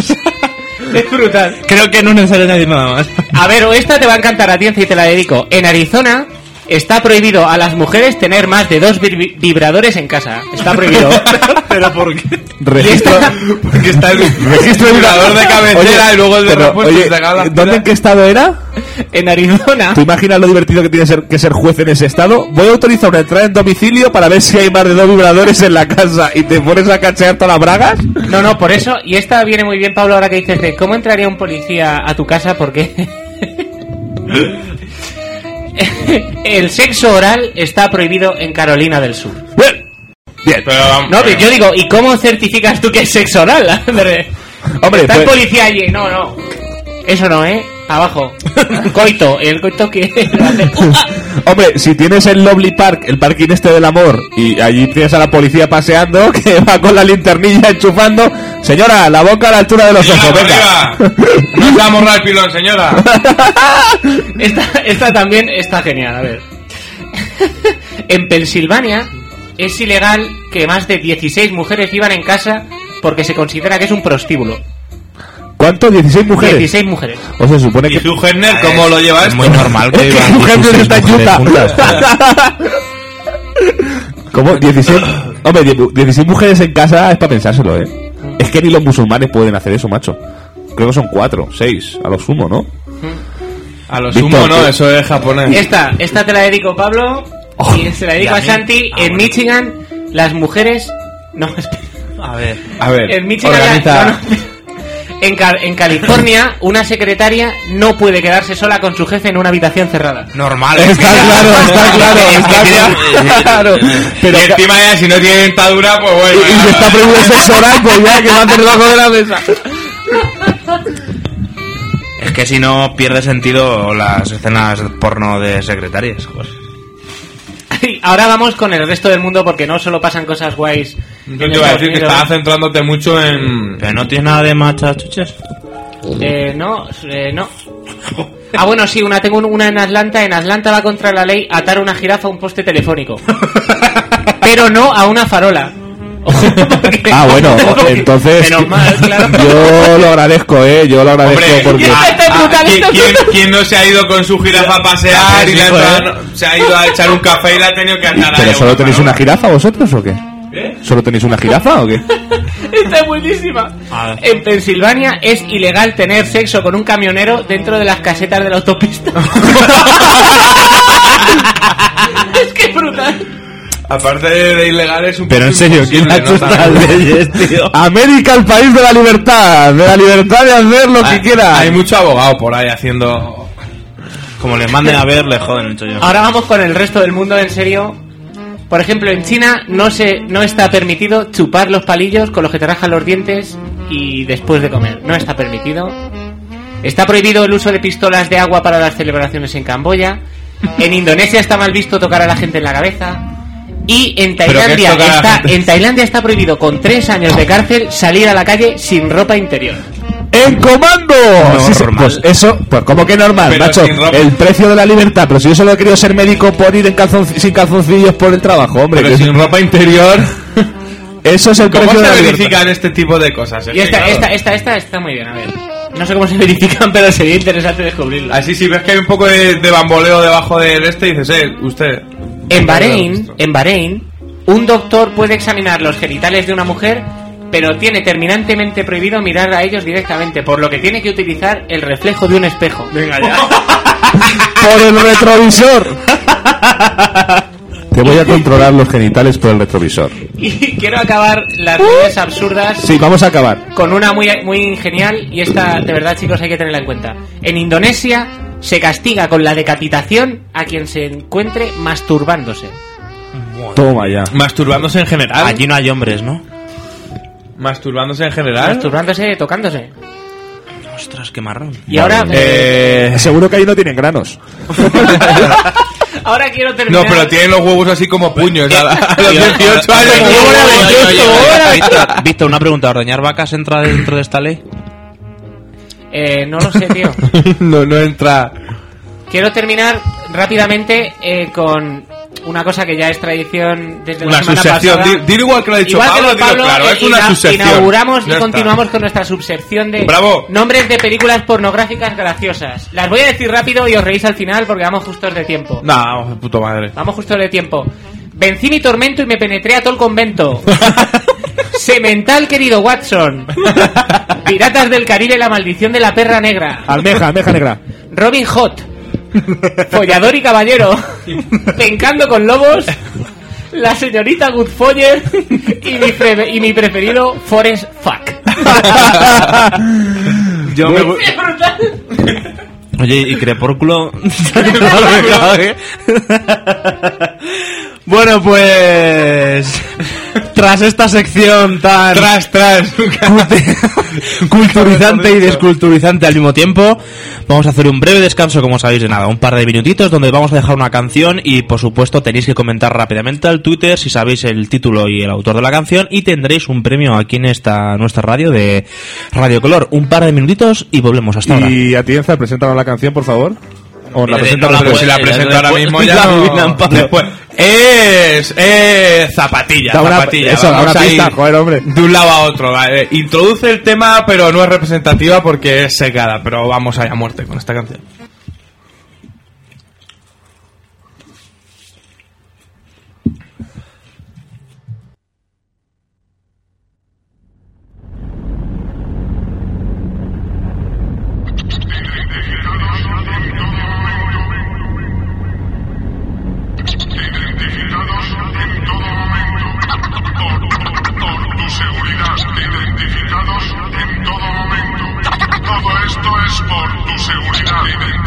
es brutal. Creo que no es necesario añadir nada más. A ver, o esta te va a encantar a ti y te la dedico. En Arizona está prohibido a las mujeres tener más de dos vibri- vibradores en casa. Está prohibido. Pero ¿por qué? Registro. Porque está el Registro de vibrador de cabecera Oye, y luego el de pero, repuesto oye, y te acaba la ¿dónde, tira. en qué estado era? En Arizona. ¿Tú imaginas lo divertido que tiene ser, que ser juez en ese estado? Voy a autorizar una entrada en domicilio para ver si hay más de dos vibradores en la casa y te pones a cachear todas las bragas. No, no, por eso. Y esta viene muy bien, Pablo, ahora que dices de cómo entraría un policía a tu casa, porque el sexo oral está prohibido en Carolina del Sur. Bien. Bien. Pero, vamos, No, pero- pero yo digo, ¿y cómo certificas tú que es sexo oral? Hombre, está el pues- policía allí. No, no. Eso no, ¿eh? Abajo. Coito. El coito que... Hombre, si tienes el Lovely Park, el parking este del amor, y allí tienes a la policía paseando, que va con la linternilla enchufando. Señora, la boca a la altura de los Arriba, ojos, venga. arriba. No se va a morrar el pilón, señora. Esta, esta también está genial, a ver. En Pensilvania es ilegal que más de dieciséis mujeres vivan en casa porque se considera que es un prostíbulo. ¿Cuánto? ¿dieciséis mujeres? dieciséis mujeres. O se supone ¿Y que... Hugh Hefner cómo lo lleva Es esto? muy normal que Es que vivan Hugh Hefner dieciséis está en mujeres Utah. juntas. ¿Cómo? dieciséis... Hombre, die- dieciséis mujeres en casa es para pensárselo, ¿eh? Es que ni los musulmanes pueden hacer eso, macho. Creo que son cuatro, seis, a lo sumo, ¿no? A lo Víctor, sumo, no, ¿qué? eso es japonés. Esta, esta te la dedico, Pablo, Oh, y se la dedico y a a mí. Santi. Ah, en bueno. Michigan, las mujeres... No, espera. A ver. A ver, En Michigan... organiza... no, no. En, Ca- en California, una secretaria no puede quedarse sola con su jefe en una habitación cerrada. Normal. Está claro, está claro, está claro. Pero y encima ya, si no tiene dentadura, pues bueno. y, y si está prohibido el sexo oral, pues ya que va a hacer debajo de la mesa. Es que si no pierde sentido las escenas porno de secretarias. Pues. Y ahora vamos con el resto del mundo porque no solo pasan cosas guays. Yo en te iba a Estados decir que Unidos. estabas centrándote mucho en... Pero no tiene nada de machachuches. Eh, no, eh, no. Ah, bueno, sí, una tengo una en Atlanta. En Atlanta va contra la ley atar una jirafa a un poste telefónico. Pero no a una farola. Porque- Ah, bueno, porque- entonces Menos mal, claro. yo lo agradezco, ¿eh? Yo lo agradezco Hombre, porque... ya- Está ah, brutal, ¿quién, está quién- brutal. quién no se ha ido con su jirafa a pasear y le ha hijo, entrado- se ha ido a echar un café y le ha tenido que andar ¿Pero ahí a solo tenéis farola? una jirafa vosotros o qué? ¿Eh? ¿Solo tenéis una jirafa o qué? Está buenísima. A ver. En Pensilvania es ilegal tener sexo con un camionero dentro de las casetas de la autopista. Es que es brutal. Aparte de, de ilegal es un Pero en poco serio, ¿quién ha imposible, hecho ¿no? estas También. leyes, tío? América, el país de la libertad, de la libertad de hacer lo que Hay- quiera. Hay mucho abogado por ahí haciendo... Como les manden a ver, le joden el chollo. Ahora vamos con el resto del mundo en serio. Por ejemplo, en China no se no está permitido chupar los palillos con los que te rajan los dientes y después de comer. No está permitido. Está prohibido el uso de pistolas de agua para las celebraciones en Camboya. En Indonesia está mal visto tocar a la gente en la cabeza. Y en Tailandia tocar a la está, gente? en Tailandia está prohibido con tres años de cárcel salir a la calle sin ropa interior. ¡En comando! Sí, sí, pues eso, pues como que normal, Pero macho. sin ropa. El precio de la libertad. Pero si yo solo he querido ser médico por ir en calzon, sin calzoncillos por el trabajo, hombre. Pero que- sin ropa interior. Eso es el ¿Cómo precio de se la verifican libertad. este tipo de cosas? Es Y que, esta, claro, esta, esta, esta está muy bien, a ver. No sé cómo se verifican, pero sería interesante descubrirlo. Así si ves que hay un poco de, de bamboleo debajo del este y dices, eh, usted. En Bahrein, en Bahrein, un doctor puede examinar los genitales de una mujer, pero tiene terminantemente prohibido mirar a ellos directamente, por lo que tiene que utilizar el reflejo de un espejo. Venga ya. Por el retrovisor. Te voy a controlar los genitales por el retrovisor. Y quiero acabar las leyes absurdas Sí, vamos a acabar. con una muy, muy genial, y esta, de verdad, chicos, hay que tenerla en cuenta. En Indonesia se castiga con la decapitación a quien se encuentre masturbándose. Toma ya. Masturbándose en general. Allí no hay hombres, ¿no? Masturbándose en general. Masturbándose, tocándose. Ostras, qué marrón. Y ahora, Eh, seguro que ahí no tienen granos. ahora quiero terminar. No, pero tienen los huevos así como puños. A, la- a los dieciocho años. Oye, ¿cómo oye, era oye, veintiocho oye, oye, horas? Víctor, Víctor, una pregunta. ¿Ordeñar vacas entra dentro de esta ley? Eh, no lo sé, tío. No, no entra. Quiero terminar rápidamente eh, con una cosa que ya es tradición desde la Una semana subsección. pasada. Di- Dilo igual que lo ha dicho Igual que Pablo, lo dilo Pablo, claro. eh, Es una ina- subsección. inauguramos Ya y está. continuamos con nuestra subsección de Bravo. nombres de películas pornográficas graciosas. Las voy a decir rápido y os reís al final porque vamos justos de tiempo. No, vamos de puto madre. Vamos justos de tiempo. Vencí mi tormento y me penetré a todo el convento. Semental, querido Watson. Piratas del Caribe, la maldición de la perra negra. Almeja, almeja negra. Robin Hood. Follador y caballero. Pencando con lobos. La señorita Goodfoyer. Y mi, pre- y mi preferido, Forrest Fuck. Yo me ¡Es brutal! Oye, ¿y Crepúrculo? Bueno, pues... Tras esta sección tan... Tras, tras. culturizante y desculturizante al mismo tiempo, vamos a hacer un breve descanso, como sabéis, de nada, un par de minutitos donde vamos a dejar una canción y por supuesto tenéis que comentar rápidamente al Twitter si sabéis el título y el autor de la canción y tendréis un premio aquí en esta nuestra radio de Radio Color. Un par de minutitos y volvemos hasta ahora. Y a ti, Enza, preséntanos la canción, por favor. O la Eh, presenta no la Pero después. si la ya presento ahora después- mismo ya la no... adivinan, Pablo. Después. Es... Es... Zapatilla, Da una- zapatilla. eso, da Vamos una a pista, ir joder, hombre. de un lado a otro. Vale. Introduce el tema, pero no es representativa porque es secada. Pero vamos allá a muerte con esta canción. Identificados en todo momento. Por, por tu seguridad. Identificados en todo momento. Todo esto es por tu seguridad.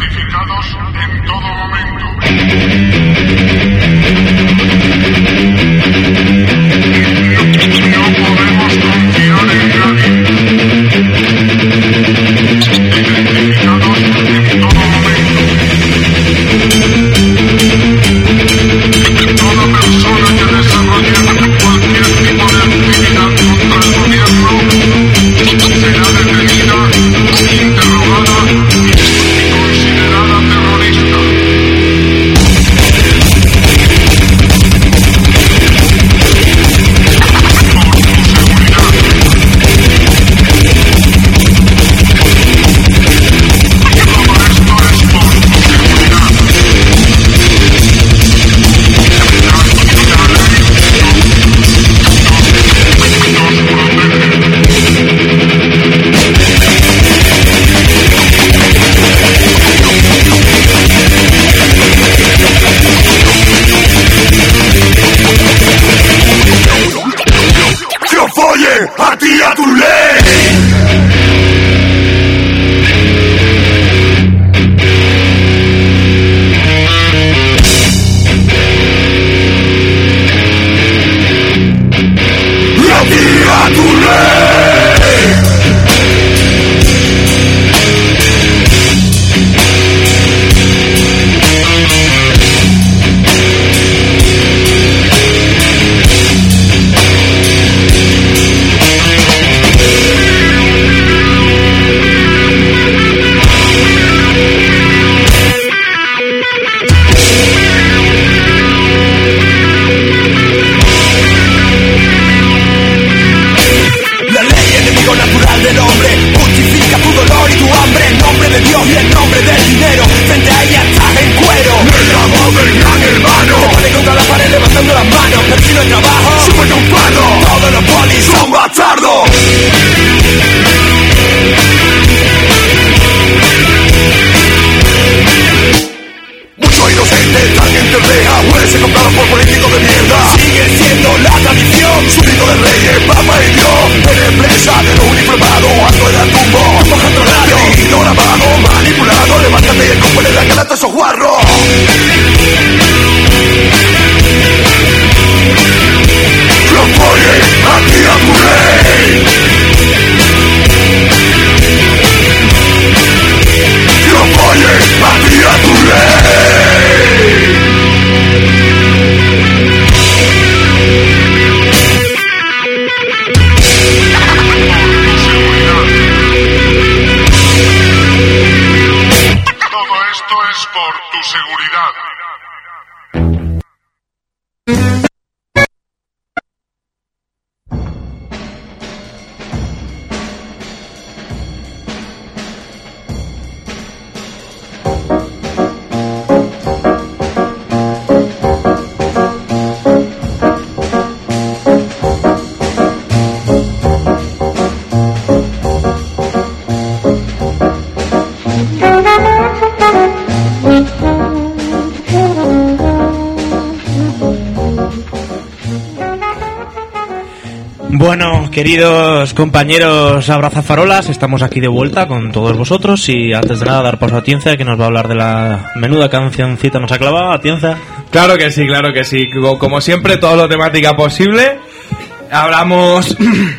Bueno, queridos compañeros abrazafarolas, estamos aquí de vuelta con todos vosotros y antes de nada dar paso a Atienza, que nos va a hablar de la menuda cancioncita nos ha clavado. Atienza. Claro que sí, claro que sí. Como siempre, todo lo temática posible. Hablamos...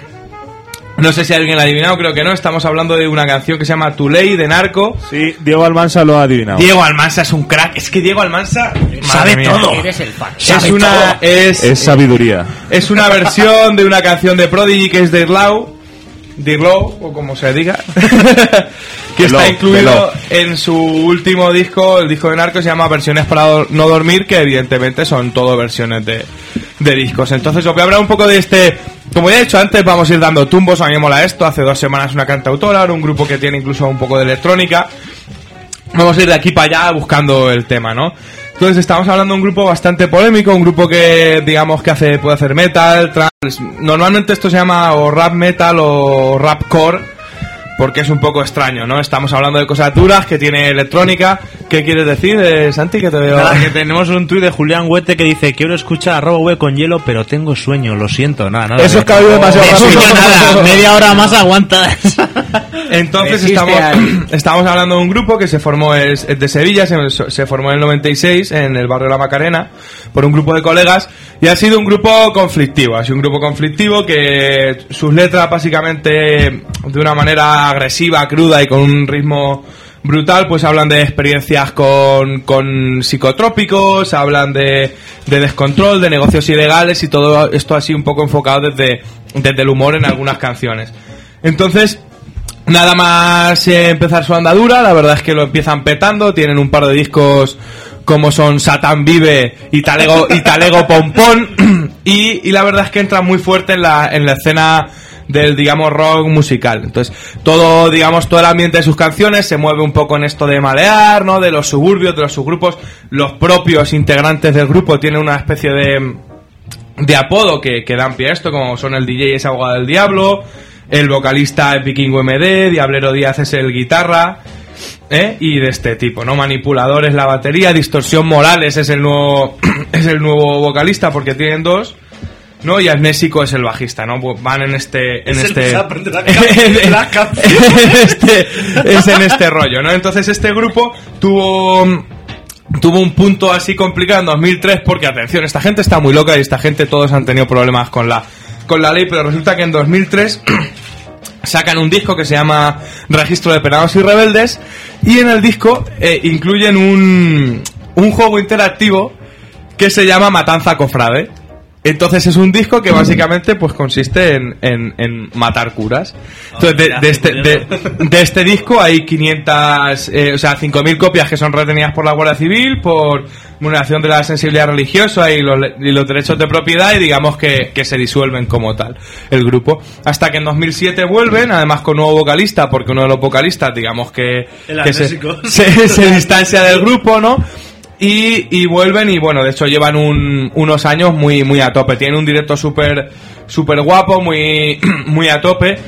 No sé si alguien lo ha adivinado, creo que no. Estamos hablando de una canción que se llama Tu Ley, de Narco. Sí, Diego Almansa lo ha adivinado. Diego Almansa es un crack. Es que Diego Almansa sabe todo. Eres el fan. Es una, es, Es sabiduría. es una versión de una canción de Prodigy que es Dear Low, Dear Low, o como se diga, que The está Low, incluido The en su último disco, el disco de Narco, se llama Versiones para do- no dormir, que evidentemente son todo versiones de, de discos. Entonces os voy a hablar un poco de este... Como ya he dicho antes, vamos a ir dando tumbos. A mí me mola esto. Hace dos semanas una cantautora, ahora un grupo que tiene incluso un poco de electrónica. Vamos a ir de aquí para allá buscando el tema, ¿no? Entonces estamos hablando de un grupo bastante polémico, un grupo que, digamos, que hace puede hacer metal, trance. Normalmente esto se llama o rap metal o rap core, porque es un poco extraño, ¿no? Estamos hablando de cosas duras, que tiene electrónica. ¿Qué quieres decir, eh, Santi? Que te veo... Nada, que tenemos un tuit de Julián Huete que dice: quiero escuchar a Robo Web con hielo, pero tengo sueño, lo siento, nada, nada. Eso es que ha habido demasiado De rápido. sueño nada, media hora más aguantas. Entonces Existe estamos, al- estamos hablando de un grupo que se formó, es, es de Sevilla, se, se formó en el noventa y seis en el barrio La Macarena por un grupo de colegas y ha sido un grupo conflictivo, ha sido un grupo conflictivo que sus letras básicamente de una manera agresiva, cruda y con un ritmo brutal, pues hablan de experiencias con, con psicotrópicos, hablan de, de descontrol, de negocios ilegales y todo esto así un poco enfocado desde, desde el humor en algunas canciones. Entonces, nada más eh, empezar su andadura, la verdad es que lo empiezan petando, tienen un par de discos como son Satán Vive y Talego, y Talego Pompón, y, y la verdad es que entran muy fuerte en la, en la escena del, digamos, rock musical. Entonces, todo, digamos, todo el ambiente de sus canciones se mueve un poco en esto de malear, ¿no? De los suburbios, de los subgrupos. Los propios integrantes del grupo tienen una especie de, de apodo que, que dan pie a esto, como son el D J es Abogado del Diablo, el vocalista es Vikingo M D, Diablero Díaz es el guitarra, ¿eh? Y de este tipo, ¿no? Manipulador es la batería, Distorsión Morales es el nuevo es el nuevo vocalista, porque tienen dos, ¿no? Y Amnésico es el bajista, ¿no? Pues van en este en Es el este que se aprende la ca- la canción. este es en este rollo, ¿no? Entonces este grupo tuvo tuvo un punto así complicado en dos mil tres, porque atención, esta gente está muy loca y esta gente todos han tenido problemas con la con la ley, pero resulta que en dos mil tres sacan un disco que se llama Registro de Penados y Rebeldes, y en el disco eh, incluyen un, un juego interactivo que se llama Matanza Cofrade. Entonces es un disco que básicamente pues consiste en, en, en matar curas. Entonces de, de, este, de, de este disco hay quinientas, eh, o sea, cinco mil copias que son retenidas por la Guardia Civil por vulneración de la sensibilidad religiosa y los, y los derechos de propiedad, y digamos que, que se disuelven como tal el grupo. Hasta que en dos mil siete vuelven, además con nuevo vocalista, porque uno de los vocalistas, digamos que, El que se, amnésico. se, se distancia del grupo, ¿no? Y, y vuelven y bueno, de hecho llevan un, unos años muy muy a tope. Tienen un directo súper súper guapo, muy muy a tope.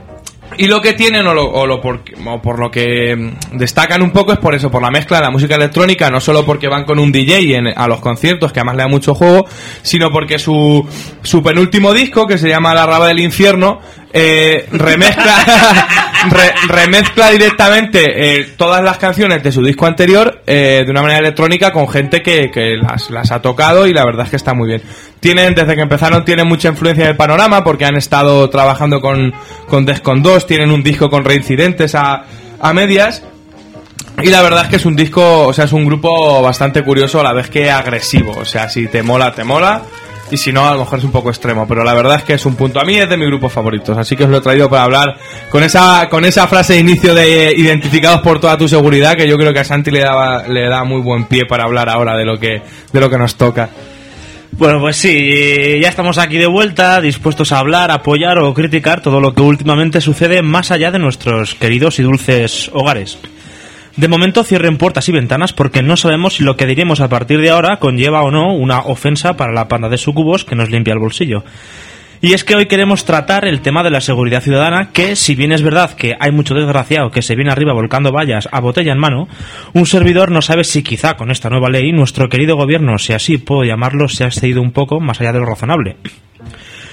Y lo que tienen o, lo, o, lo por, o por lo que destacan un poco es por eso, por la mezcla de la música electrónica, no solo porque van con un D J en, a los conciertos, que además le da mucho juego, sino porque su, su penúltimo disco, que se llama La Raba del Infierno, eh, remezcla re, remezcla directamente eh, todas las canciones de su disco anterior eh, de una manera electrónica con gente que, que las, las ha tocado, y la verdad es que está muy bien. Tienen, desde que empezaron, tienen mucha influencia en el panorama, porque han estado trabajando con, con Descon dos, tienen un disco con Reincidentes a, a medias, y la verdad es que es un disco, o sea, es un grupo bastante curioso a la vez que agresivo. O sea, si te mola, te mola, y si no, a lo mejor es un poco extremo, pero la verdad es que es un punto. A mí es de mis grupos favoritos, así que os lo he traído para hablar con esa con esa frase de inicio de identificados por toda tu seguridad, que yo creo que a Santi le, daba, le da muy buen pie para hablar ahora de lo que de lo que nos toca. Bueno, pues sí, ya estamos aquí de vuelta, dispuestos a hablar, apoyar o criticar todo lo que últimamente sucede más allá de nuestros queridos y dulces hogares. De momento cierren puertas y ventanas, porque no sabemos si lo que diremos a partir de ahora conlleva o no una ofensa para la panda de sucubos que nos limpia el bolsillo. Y es que hoy queremos tratar el tema de la seguridad ciudadana, que si bien es verdad que hay mucho desgraciado que se viene arriba volcando vallas a botella en mano, un servidor no sabe si quizá con esta nueva ley nuestro querido gobierno, si así puedo llamarlo, se ha excedido un poco más allá de lo razonable.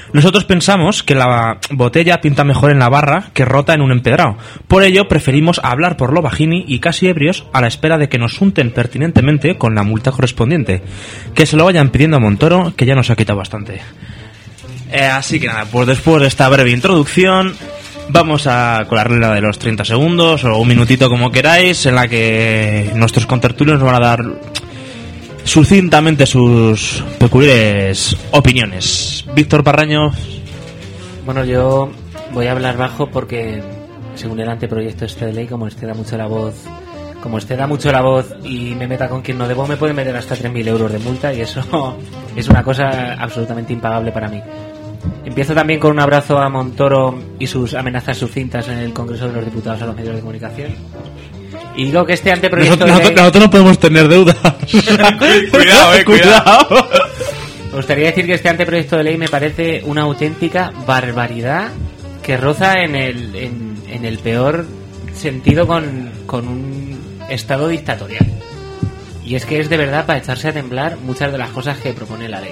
Nosotros pensamos que la botella pinta mejor en la barra que rota en un empedrado. Por ello, preferimos hablar por lo bajini y casi ebrios a la espera de que nos unten pertinentemente con la multa correspondiente. Que se lo vayan pidiendo a Montoro, que ya nos ha quitado bastante. Eh, así que nada, pues después de esta breve introducción, vamos a con la regla de los treinta segundos o un minutito como queráis, en la que nuestros contertulios nos van a dar sucintamente sus peculiares opiniones. Víctor Parraño. Bueno, yo voy a hablar bajo porque según el anteproyecto este de ley, como este da mucho la voz, como este da mucho la voz y me meta con quien no debo, me puede meter hasta tres mil euros de multa y eso es una cosa absolutamente impagable para mí. Empiezo también con un abrazo a Montoro y sus amenazas sucintas en el Congreso de los Diputados a los medios de comunicación. Y digo que este anteproyecto Nosotros, de ley... nosotros no podemos tener deuda. Cuidado, eh, cuidado. Me gustaría decir que este anteproyecto de ley me parece una auténtica barbaridad que roza en el, en, en el peor sentido con, con un estado dictatorial. Y es que es de verdad para echarse a temblar muchas de las cosas que propone la ley.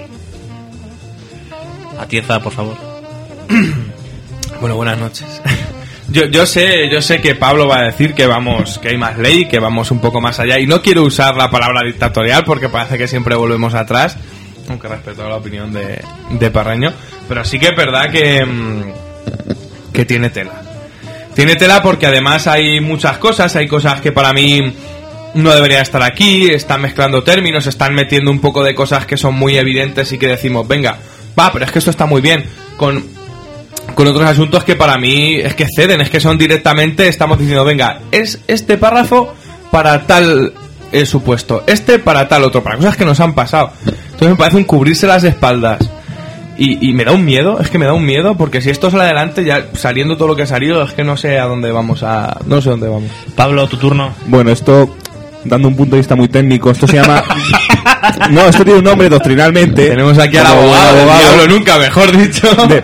Atieza, por favor. Bueno, buenas noches. Yo, yo sé, yo sé que Pablo va a decir que vamos, que hay más ley, que vamos un poco más allá, y no quiero usar la palabra dictatorial porque parece que siempre volvemos atrás, aunque respeto la opinión de, de Parraño, pero sí que es verdad que, que tiene tela. Tiene tela porque además hay muchas cosas, hay cosas que para mí no deberían estar aquí, están mezclando términos, están metiendo un poco de cosas que son muy evidentes y que decimos, venga, va, pero es que esto está muy bien, con... con otros asuntos que para mí es que ceden, es que son directamente, estamos diciendo, venga, es este párrafo para tal eh, supuesto, este para tal otro, para cosas que nos han pasado. Entonces me parece un cubrirse las espaldas. Y, y me da un miedo, es que me da un miedo, porque si esto sale adelante, ya saliendo todo lo que ha salido, es que no sé a dónde vamos a... No sé dónde vamos. Pablo, tu turno. Bueno, esto, dando un punto de vista muy técnico, esto se llama... No, esto tiene un nombre doctrinalmente. Tenemos aquí al abogado, abogado, diablo, nunca, mejor dicho. De...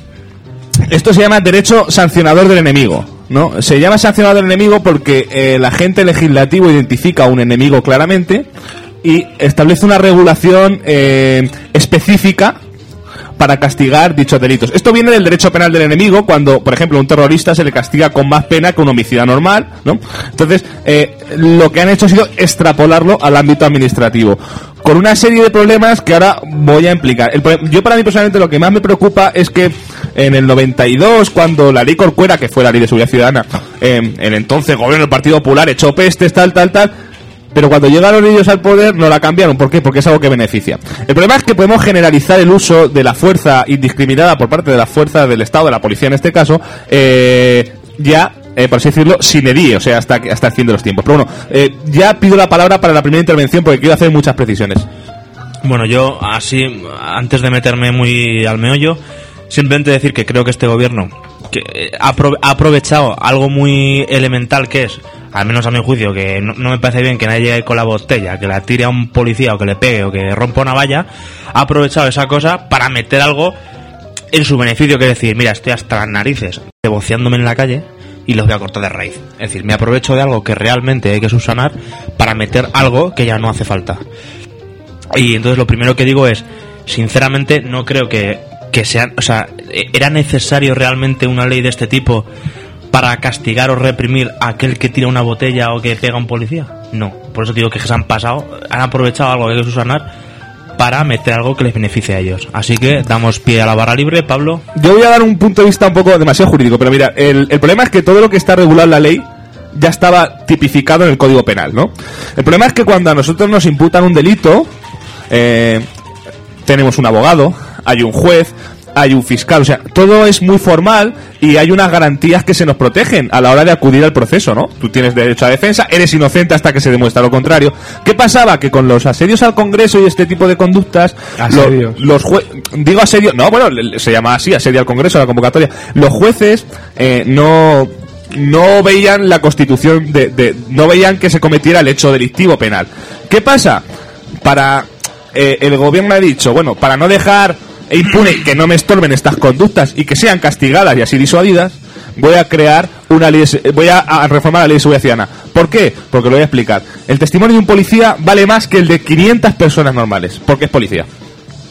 Esto se llama derecho sancionador del enemigo, ¿no? Se llama sancionador del enemigo porque eh, el agente legislativo identifica a un enemigo claramente y establece una regulación eh, específica para castigar dichos delitos. Esto viene del derecho penal del enemigo, cuando, por ejemplo, a un terrorista se le castiga con más pena que un homicida normal, ¿no? Entonces, eh, lo que han hecho ha sido extrapolarlo al ámbito administrativo, con una serie de problemas que ahora voy a implicar. El, yo, para mí, personalmente, lo que más me preocupa es que en el noventa y dos, cuando la ley Corcuera, que fue la ley de seguridad ciudadana, eh, el entonces gobierno del Partido Popular echó pestes, tal, tal, tal, pero cuando llegaron ellos al poder no la cambiaron. ¿Por qué? Porque es algo que beneficia. El problema es que podemos generalizar el uso de la fuerza indiscriminada por parte de las fuerzas del Estado, de la policía en este caso, eh, ya, eh, por así decirlo, sin edie, o sea, hasta, hasta el fin de los tiempos. Pero bueno, eh, ya pido la palabra para la primera intervención porque quiero hacer muchas precisiones. Bueno, yo, así, antes de meterme muy al meollo, simplemente decir que creo que este gobierno que ha aprovechado algo muy elemental, que es, al menos a mi juicio, que no, no me parece bien que nadie llegue con la botella, que la tire a un policía o que le pegue o que rompa una valla. Ha aprovechado esa cosa para meter algo en su beneficio, que es decir, mira, estoy hasta las narices negociándome en la calle y los voy a cortar de raíz. Es decir, me aprovecho de algo que realmente hay que subsanar para meter algo que ya no hace falta. Y entonces lo primero que digo es, sinceramente, no creo que, que sea, o sea, ¿era necesario realmente una ley de este tipo para castigar o reprimir a aquel que tira una botella o que pega a un policía? No, por eso digo que se han pasado, han aprovechado algo que hay que subsanar para meter algo que les beneficie a ellos. Así que damos pie a la barra libre. Pablo. Yo voy a dar un punto de vista un poco demasiado jurídico, pero mira, el, el problema es que todo lo que está regulado en la ley ya estaba tipificado en el Código Penal, ¿no? El problema es que cuando a nosotros nos imputan un delito, eh, tenemos un abogado, hay un juez, hay un fiscal, o sea, todo es muy formal y hay unas garantías que se nos protegen a la hora de acudir al proceso, ¿no? Tú tienes derecho a defensa, eres inocente hasta que se demuestra lo contrario. ¿Qué pasaba? Que con los asedios al Congreso y este tipo de conductas, asedios. Lo, los jue- digo asedio, no, bueno, se llama así, asedio al Congreso, la convocatoria. Los jueces eh, no no veían la Constitución, de, de no veían que se cometiera el hecho delictivo penal. ¿Qué pasa? Para eh, el gobierno ha dicho, bueno, para no dejar e impune que no me estorben estas conductas y que sean castigadas y así disuadidas, voy a crear una ley de, voy a, a reformar la ley de seguridad ciudadana. ¿Por qué? Porque lo voy a explicar. El testimonio de un policía vale más que el de quinientas personas normales, porque es policía.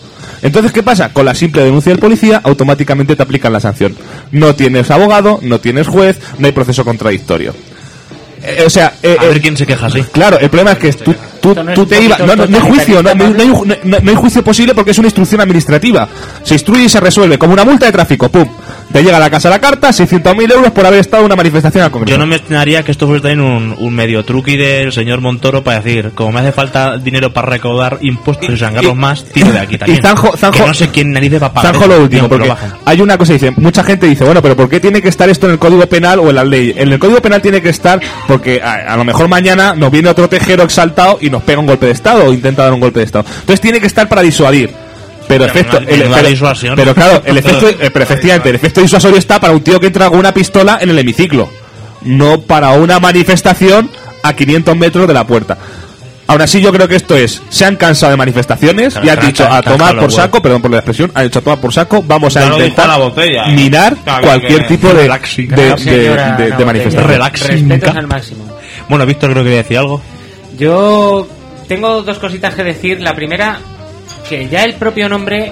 Entonces, ¿qué pasa? Con la simple denuncia del policía, automáticamente te aplican la sanción. No tienes abogado, no tienes juez, no hay proceso contradictorio. Eh, o sea, eh, a ver eh, quién se queja así. Claro, el problema es que tú, tú, tú te ibas. No, no, no hay juicio, no, no, no, hay, no, no hay juicio posible porque es una instrucción administrativa. Se instruye y se resuelve, como una multa de tráfico, ¡pum! Te llega a la casa la carta, seiscientos mil euros por haber estado en una manifestación al Congreso. Yo no me extrañaría que esto fuese también un, un medio truqui del señor Montoro para decir, como me hace falta dinero para recaudar impuestos y sangarlos más, tiro de aquí también. Y Zanjo, Zanjo, que no sé quién narices va a pagar. Zanjo lo último, porque porque hay una cosa, dice, mucha gente dice, bueno, pero ¿por qué tiene que estar esto en el Código Penal o en la ley? En el Código Penal tiene que estar porque a, a lo mejor mañana nos viene otro tejero exaltado y nos pega un golpe de Estado o intenta dar un golpe de Estado. Entonces tiene que estar para disuadir. Pero, pero, efecto, no, el, no pero, disuasión. pero claro, el efecto, eh, pero efectivamente, el efecto disuasorio está para un tío que entra con una pistola en el hemiciclo, no para una manifestación a quinientos metros de la puerta. Ahora sí, yo creo que esto es, se han cansado de manifestaciones y han dicho a tomar por saco, perdón por la expresión, han dicho a tomar por saco, vamos a intentar minar cualquier tipo de, de, de, de manifestación. Respetos al máximo. Bueno, Víctor creo que quería decir algo. Yo tengo dos cositas que decir. La primera, que ya el propio nombre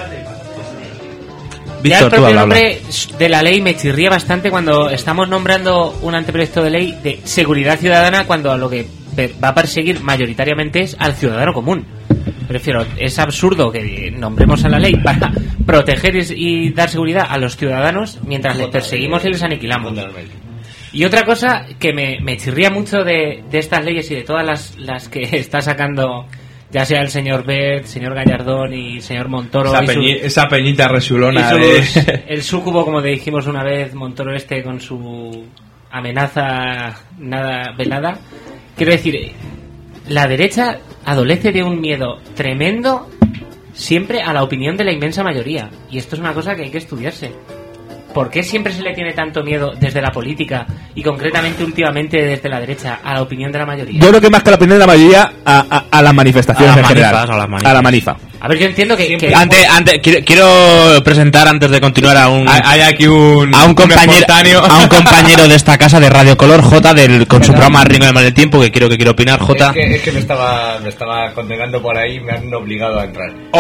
Víctor, ya el propio habla, nombre habla. de la ley me chirría bastante cuando estamos nombrando un anteproyecto de ley de seguridad ciudadana, cuando a lo que va a perseguir mayoritariamente es al ciudadano común. Prefiero, es absurdo que nombremos a la ley para proteger y dar seguridad a los ciudadanos mientras les perseguimos y les aniquilamos. Y otra cosa que me, me chirría mucho de, de estas leyes y de todas las, las que está sacando, ya sea el señor Bert, señor Gallardón y señor Montoro. Esa, y su, peñi, esa peñita resulona sus, de... el súcubo, como dijimos una vez, Montoro este con su amenaza nada velada. Quiero decir, la derecha adolece de un miedo tremendo siempre a la opinión de la inmensa mayoría. Y esto es una cosa que hay que estudiarse. ¿Por qué siempre se le tiene tanto miedo desde la política y concretamente últimamente desde la derecha a la opinión de la mayoría? Yo creo que más que la opinión de la mayoría a, a, a las manifestaciones a las en manifas, general. A, las manifas. a la manifa. A ver, yo entiendo que... que Antes, antes quiero, quiero presentar, antes de continuar, a un... Hay aquí un... A un, compañero, un a un compañero de esta casa de Radio Color, J, del, con su programa Ringo del Mal del Tiempo, que quiero que quiero opinar, J. Es que, es que me estaba me estaba condenando por ahí y me han obligado a entrar. ¡Oh!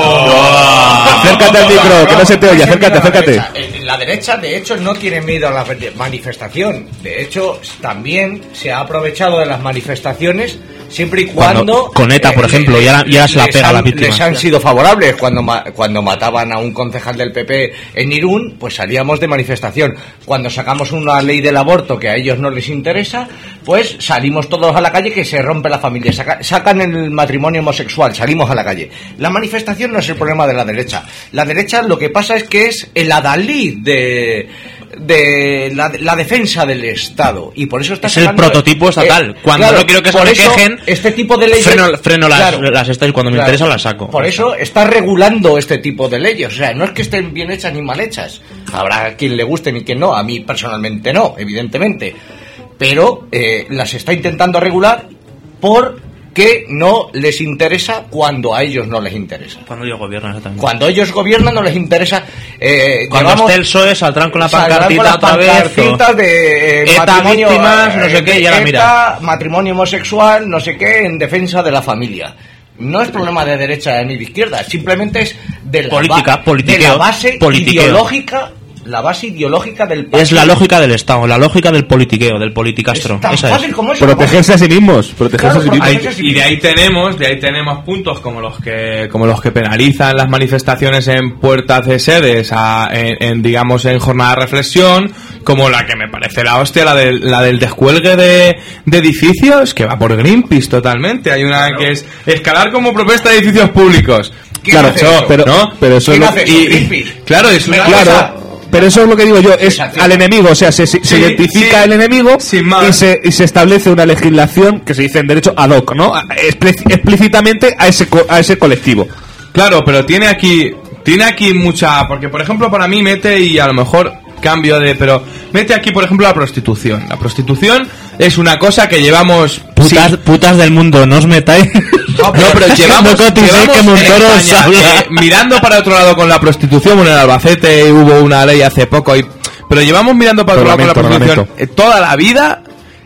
oh. Acércate al micro, que no se te oye, acércate, acércate. La derecha, la derecha, de hecho, no tiene miedo a la manifestación. De hecho, también se ha aprovechado de las manifestaciones siempre y cuando... cuando con ETA, por eh, ejemplo, y ahora, y ahora se la pega han, a la víctima. Les han sido favorables. Cuando, ma, cuando mataban a un concejal del P P en Irún, pues salíamos de manifestación. Cuando sacamos una ley del aborto que a ellos no les interesa, pues salimos todos a la calle, que se rompe la familia. Saca, sacan el matrimonio homosexual, salimos a la calle. La manifestación no es el problema de la derecha. La derecha lo que pasa es que es el adalid de... de la, la defensa del Estado, y por eso está es el prototipo estatal. Eh, cuando claro, no quiero que se me quejen, este tipo de leyes freno, freno las, claro, las estas, y cuando me claro, interesa las saco. Por eso está regulando este tipo de leyes. O sea, no es que estén bien hechas ni mal hechas. Habrá quien le guste y quien no. A mí personalmente no, evidentemente. Pero eh, las está intentando regular por que no les interesa cuando a ellos no les interesa. Cuando ellos gobiernan, exactamente. Cuando ellos gobiernan no les interesa. Eh, cuando llevamos, esté el P S O E saldrán con la pancartita otra vez. Pancartitas de eh, ETA matrimonio, víctimas, no sé qué, y ahora ETA, mira. matrimonio homosexual, no sé qué, en defensa de la familia. No es problema de derecha ni de izquierda, simplemente es de la, política, ba- de la base politiqueo. ideológica. La base ideológica del país. Es la lógica del Estado, la lógica del politiqueo, del politicastro. Es tan Esa fácil es. como eso. Protegerse a sí mismos, protegerse Claro, a sí mismos. Hay, y de ahí tenemos, de ahí tenemos puntos como los que, como los que penalizan las manifestaciones en puertas de sedes, a, en, en digamos en jornada de reflexión, como la que me parece la hostia, la del, la del descuelgue de, de edificios, que va por Greenpeace totalmente. Hay una claro. que es escalar como propuesta de edificios públicos. Claro, eso, pero ¿no? pero eso es lo, hace y, Greenpeace? Claro, es una claro. cosa. Pero eso es lo que digo yo, es al enemigo, o sea, se, se, sí, se identifica sí, el enemigo y se, y se establece una legislación que se dice en derecho ad hoc, ¿no? Explícitamente a ese a ese colectivo. Claro, pero tiene aquí tiene aquí mucha, porque por ejemplo para mí mete, y a lo mejor cambio de, pero mete aquí por ejemplo la prostitución. La prostitución es una cosa que llevamos putas, sí. putas del mundo, no os metáis. No, pero, no, pero llevamos, no llevamos que Montoro en España, eh, mirando para otro lado con la prostitución. Bueno, en Albacete hubo una ley hace poco, y, pero llevamos mirando para otro lado con la prostitución eh, toda la vida,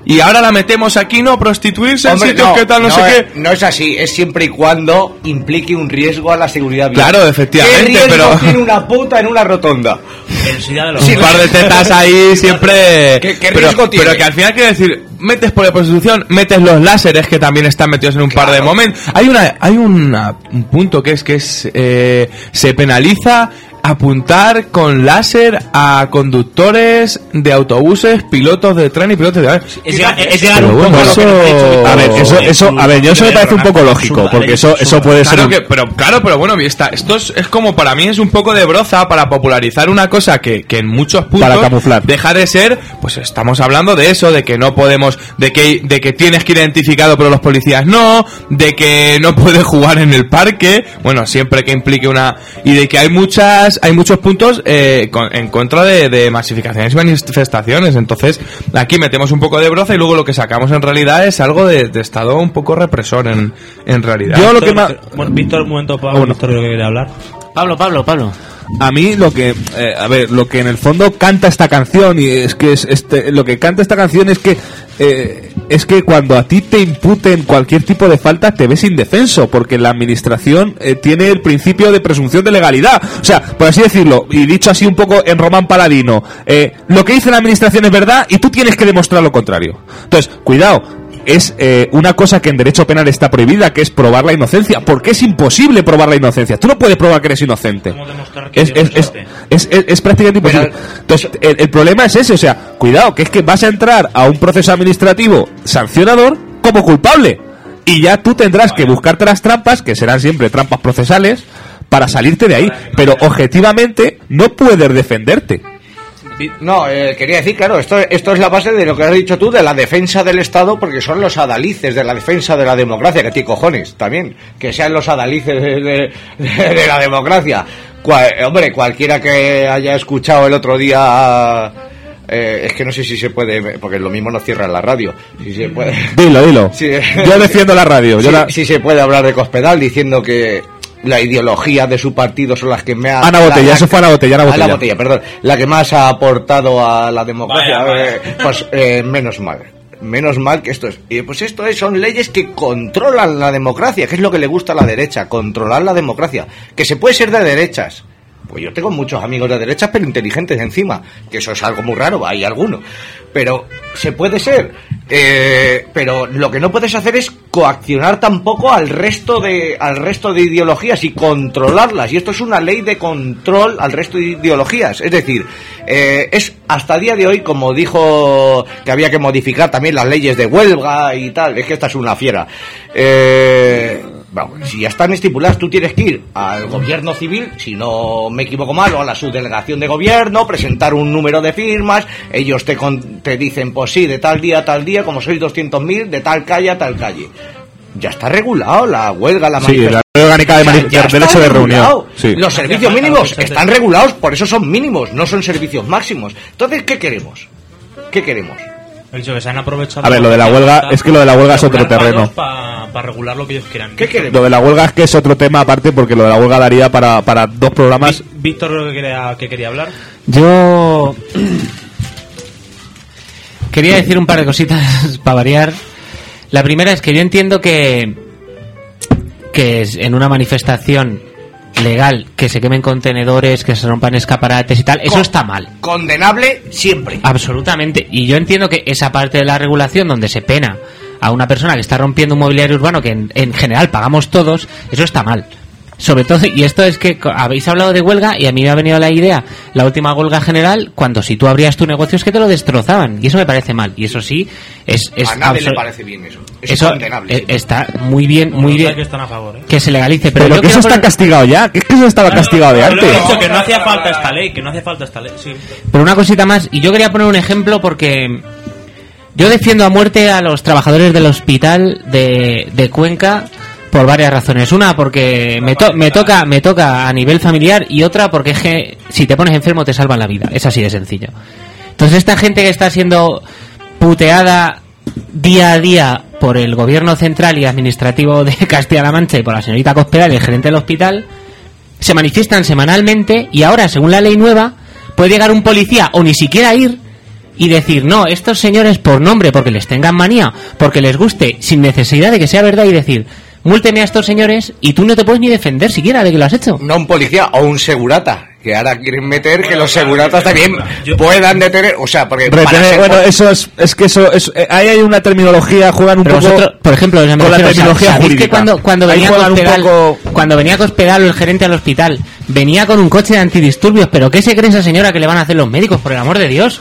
y ahora la metemos aquí, no, prostituirse Hombre, en sitios no, que tal, no, no sé es, qué. No es así, es siempre y cuando implique un riesgo a la seguridad vial. Claro, efectivamente, ¿Qué riesgo pero- tiene una puta en una rotonda? Densidad de los Sí, un par de tetas ahí siempre. ¿Qué- qué pero, riesgo tiene? pero que al final quiere decir, metes por la prostitución, metes los láseres que también están metidos en un par de Claro. momentos. Hay una, hay una, un punto que es que es eh, se penaliza apuntar con láser a conductores de autobuses, pilotos de tren y pilotos de avión. Es llegar, es llegar Pero un bueno, poco a lo que nos ha dicho eso... Víctor. A ver, eso, eso, a ver, yo eso me parece un poco lógico, porque eso, eso puede ser... Claro un- que, pero claro, pero bueno, está, esto es, es como para mí es un poco de broza para popularizar una cosa que, que en muchos puntos Para camuflar. deja de ser, pues estamos hablando de eso, de que no podemos, de que, de que tienes que ir identificado pero los policías no, de que no puedes jugar en el parque, bueno, siempre que implique una, y de que hay muchas, hay muchos puntos eh, con- en contra de, de masificaciones y manifestaciones, entonces aquí metemos un poco de broza y luego lo que sacamos en realidad es algo de, de estado un poco represor en, en realidad. Yo lo que más... Bueno, Víctor, un momento, Pablo, Bueno. Víctor creo que quiere hablar. Pablo, Pablo, Pablo. A mí lo que, eh, a ver, lo que en el fondo canta esta canción, y es que es este, lo que canta esta canción es que eh, es que cuando a ti te imputen cualquier tipo de falta te ves indefenso, porque la administración eh, tiene el principio de presunción de legalidad. O sea, por así decirlo, y dicho así un poco en Román Paladino, eh, lo que dice la administración es verdad y tú tienes que demostrar lo contrario. Entonces, cuidado. Es eh, una cosa que en derecho penal está prohibida, que es probar la inocencia, porque es imposible probar la inocencia. Tú no puedes probar que eres inocente. ¿Cómo demostrar que Es, eres es, es, inocente? es, es- es prácticamente imposible. Pero- Entonces, el, el problema es ese, o sea, cuidado, que es que vas a entrar a un proceso administrativo sancionador como culpable. Y ya tú tendrás que buscarte las trampas, que serán siempre trampas procesales, para salirte de ahí. Pero objetivamente no puedes defenderte. No, eh, quería decir, claro, esto, esto es la base de lo que has dicho tú, de la defensa del Estado, porque son los adalices de la defensa de la democracia, que ti cojones, también, que sean los adalices de, de- de- de la democracia. Cual- hombre, cualquiera que haya escuchado el otro día... eh, es que no sé si se puede, porque lo mismo no cierra la radio, si se puede... Dilo, dilo. Sí. Yo defiendo la radio. Yo Sí, la... sí se puede hablar de Cospedal diciendo que la ideología de su partido son las que me ha... Ana Botella, la- eso fue Ana Botella, Ana a Botella. la Botella, perdón. La que más ha aportado a la democracia. Vaya, vaya. eh, pues eh, menos mal. Menos mal que esto es... eh, pues esto es, son leyes que controlan la democracia, que es lo que le gusta a la derecha, controlar la democracia. Que se puede ser de derechas. Pues yo tengo muchos amigos de derechas, pero inteligentes encima. Que eso es algo muy raro, hay algunos. Pero se puede ser. Eh, pero lo que no puedes hacer es coaccionar tampoco al resto de al resto de ideologías y controlarlas. Y esto es una ley de control al resto de ideologías. Es decir, eh, es hasta día de hoy, como dijo que había que modificar también las leyes de huelga y tal. Es que esta es una fiera. Eh, bueno, si ya están estipuladas, tú tienes que ir al gobierno civil, si no me equivoco mal, o a la subdelegación de gobierno, presentar un número de firmas, ellos te, con- te dicen, pues sí, de tal día a tal día, como sois doscientos mil, de tal calle a tal calle. Ya está regulado la huelga, la Sí, la manifestación. ley orgánica de Ya- mani- ya del está derecho de reunión. regulado. Sí. Los servicios mínimos están regulados, por eso son mínimos, no son servicios máximos. Entonces, ¿qué queremos? ¿Qué queremos? El hecho que se han aprovechado. A ver, lo de la huelga- es que lo de la huelga es otro terreno. Para regular lo que ellos quieran. ¿Qué queremos? Lo de la huelga es que es otro tema aparte, porque lo de la huelga daría para, para dos programas. Vi- Víctor creo que quería, que quería hablar. Yo quería decir un par de cositas para variar. La primera es que yo entiendo que que es en una manifestación legal que se quemen contenedores, que se rompan escaparates y tal, eso Con- está mal. Condenable siempre. Absolutamente. Y yo entiendo que esa parte de la regulación donde se pena a una persona que está rompiendo un mobiliario urbano que en, en general pagamos todos, eso está mal. Sobre todo, y esto es que co- habéis hablado de huelga y a mí me ha venido la idea, la última huelga general, cuando si tú abrías tu negocio es que te lo destrozaban. Y eso me parece mal. Y eso sí, es... es a nadie le absol- parece bien eso. Es eso condenable. eh, está muy bien, muy Bueno, bien sé que están a favor, ¿eh? que se legalice. Pero, Pero, yo que eso quiero está poner- castigado ya, que es que eso estaba castigado de Pero lo he antes. dicho, que no hacía falta esta ley, que no hacía falta esta ley, sí. Pero una cosita más, y yo quería poner un ejemplo porque yo defiendo a muerte a los trabajadores del hospital de, de Cuenca por varias razones. Una, porque me, to- me toca me toca a nivel familiar, y otra, porque es que si te pones enfermo te salvan la vida. Es así de sencillo. Entonces esta gente que está siendo puteada día a día por el gobierno central y administrativo de Castilla-La Mancha y por la señorita Cospedal y el gerente del hospital, se manifiestan semanalmente, y ahora, según la ley nueva, puede llegar un policía o ni siquiera ir y decir, no, estos señores por nombre, porque les tengan manía, porque les guste, sin necesidad de que sea verdad, y decir, múlteme a estos señores y tú no te puedes ni defender siquiera de que lo has hecho. No un policía o un segurata, que ahora quieren meter que los seguratas también puedan detener, o sea, porque Retener, para ser- bueno, eso es, es que eso es, eh, ahí hay una terminología, juegan un Pero poco vosotros, por ejemplo, con la terminología ¿sabéis jurídica. que cuando, cuando Ahí venía juegan un Cospedal, poco- cuando venía Cospedal o el gerente al hospital, venía con un coche de antidisturbios, pero ¿qué se cree esa señora que le van a hacer los médicos, por el amor de Dios?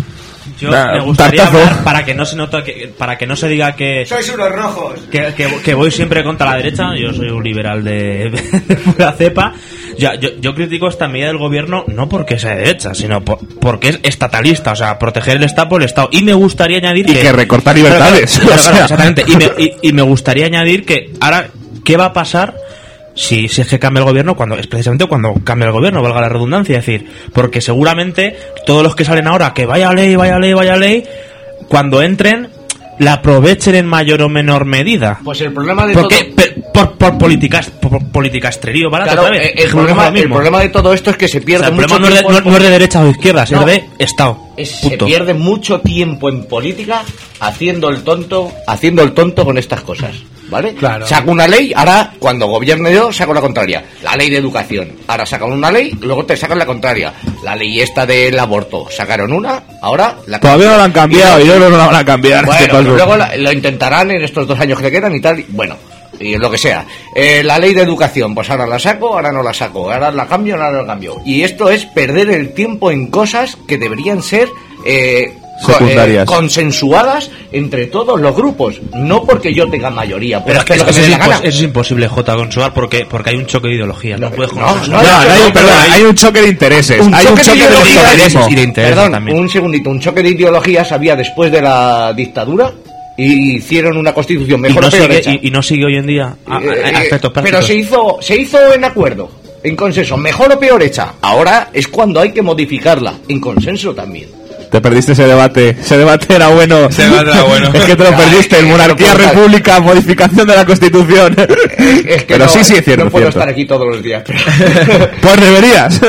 Yo Nah, me un gustaría tartazo. hablar para que no se nota que, para que no se diga que Sois unos rojos. que, que, que voy siempre contra la derecha. Yo soy un liberal de, de pura cepa. Ya, yo, yo critico esta medida del gobierno no porque sea de derecha, sino por- porque es estatalista, o sea, proteger el Estado por el Estado. Y me gustaría añadir Y que, que recortar libertades. Claro, claro, O sea. exactamente. Y me, y, y me gustaría añadir que ahora, ¿qué va a pasar? Si, si es que cambia el gobierno, cuando es precisamente cuando cambia el gobierno, valga la redundancia, es decir, porque seguramente todos los que salen ahora, que vaya ley, vaya ley, vaya ley, cuando entren, la aprovechen en mayor o menor medida. Pues el problema de ¿Por todo... qué? Pe- Por, por, políticas, por políticastrerío barato, Claro, otra vez. eh, el, Es lo problema, mismo. el problema de todo esto es que se O pierde sea, el mucho problema no es, de, tiempo no- en- no es de derechas o izquierdas, No. es de Estado. es- se Punto. pierde mucho tiempo en política haciendo el tonto, haciendo el tonto con estas cosas, ¿vale? Claro. Saco una ley, ahora cuando gobierne yo saco la contraria. La ley de educación, ahora sacan una ley, luego te sacan la contraria. La ley esta del aborto, sacaron una, ahora la Todavía no la han cambiado, y yo creo que no la van a cambiar. este Bueno, paso. luego la- lo intentarán en estos dos años que le quedan y tal, y bueno, y lo que sea. Eh, la ley de educación, pues ahora la saco, ahora no la saco, ahora la cambio, ahora no la cambio. Y esto es perder el tiempo en cosas que deberían ser eh, co- Secundarias. eh, consensuadas entre todos los grupos, no porque yo tenga mayoría, Pero puedo es que hacer lo que eso, me es dé la impos- gana. eso es imposible, J, consular, porque, porque hay un choque de ideologías. No, No, puedes no, consensuar. no, No, no hay, un- perdón, hay un choque de intereses. Un hay un choque de choque de ideologías electoralismo. y de intereses Perdón, también. un segundito, un choque de ideologías había después de la dictadura y hicieron una constitución Y mejor no, o peor sigue, hecha. y, y no sigue hoy en día a, a- a Eh, aspectos pero prácticos. se hizo se hizo en acuerdo, en consenso, mejor o peor hecha. Ahora es cuando hay que modificarla, en consenso también. Te perdiste ese debate. Ese debate era bueno. Ese debate era bueno. Es que te lo Ya, perdiste. es En que monarquía, no puedo estar- república, modificación de la Constitución. Es que Pero no, sí, sí, es cierto. no es puedo cierto. estar aquí todos los días. pero- Pues deberías.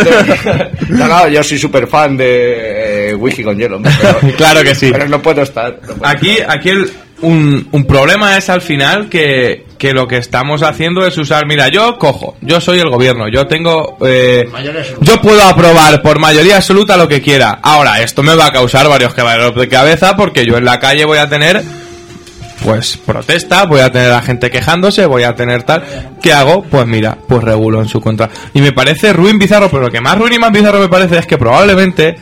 no, no, yo soy súper fan de eh, whisky con hielo. pero- Claro que sí. Pero no puedo estar. no puedo Aquí, estar. aquí el- un, un problema es al final que, que lo que estamos haciendo es usar, mira, yo cojo, yo soy el gobierno, yo tengo, eh, Mayoría absoluta. yo puedo aprobar por mayoría absoluta lo que quiera. Ahora, esto me va a causar varios quebraderos de cabeza porque yo en la calle voy a tener, pues, protesta, voy a tener a gente quejándose, voy a tener tal. ¿Qué hago? Pues mira, pues regulo en su contra. Y me parece ruin bizarro, pero lo que más ruin y más bizarro me parece es que probablemente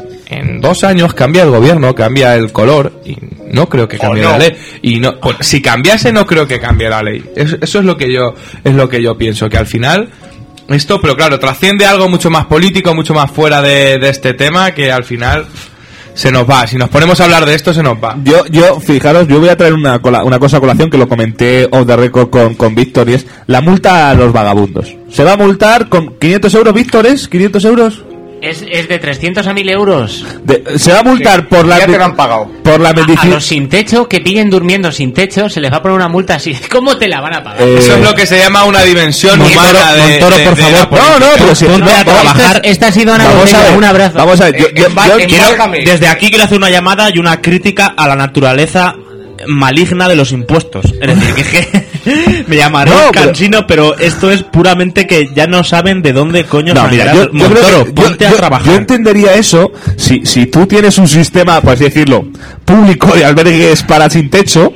en dos años cambia el gobierno, cambia el color y no creo que cambie O no. la ley. Y no, pues, si cambiase no creo que cambie la ley. Eso, eso es lo que yo es lo que yo pienso, que al final esto, pero claro, trasciende algo mucho más político, mucho más fuera de, de este tema, que al final se nos va. Si nos ponemos a hablar de esto se nos va. Yo, yo, fijaros, yo voy a traer una, cola- una cosa a colación que lo comenté off the record con, con Víctor, y es la multa a los vagabundos. Se va a multar con quinientos euros, Víctor, ¿es? ¿quinientos euros? Es, es de trescientos a mil euros. De- se va a multar Sí, por la ya te lo han pagado. por la A, a medici- los sin techo que pillen durmiendo sin techo se les va a poner una multa así. ¿Cómo te la van a pagar? Eh, Eso es lo que se llama una dimensión Montoro, humana de, Montoro, de- por de favor. la política. No, no, pero si Ponte no, a no, trabajar. Esta, esta ha sido Ana Vamos a Botella, ver, un abrazo. vamos a ver, yo, Eh, yo- emba- yo- emba- quiero- Embárcame. Desde aquí quiero hacer una llamada y una crítica a la naturaleza maligna de los impuestos. Es decir, que, es que me llamaré No, pero- cansino, pero esto es puramente que ya no saben de dónde coño No, se han mira, creado. yo, yo creo Montoro, que- ponte yo- a yo- trabajar. yo entendería eso si, si tú tienes un sistema, por así decirlo, público de albergues para sin techo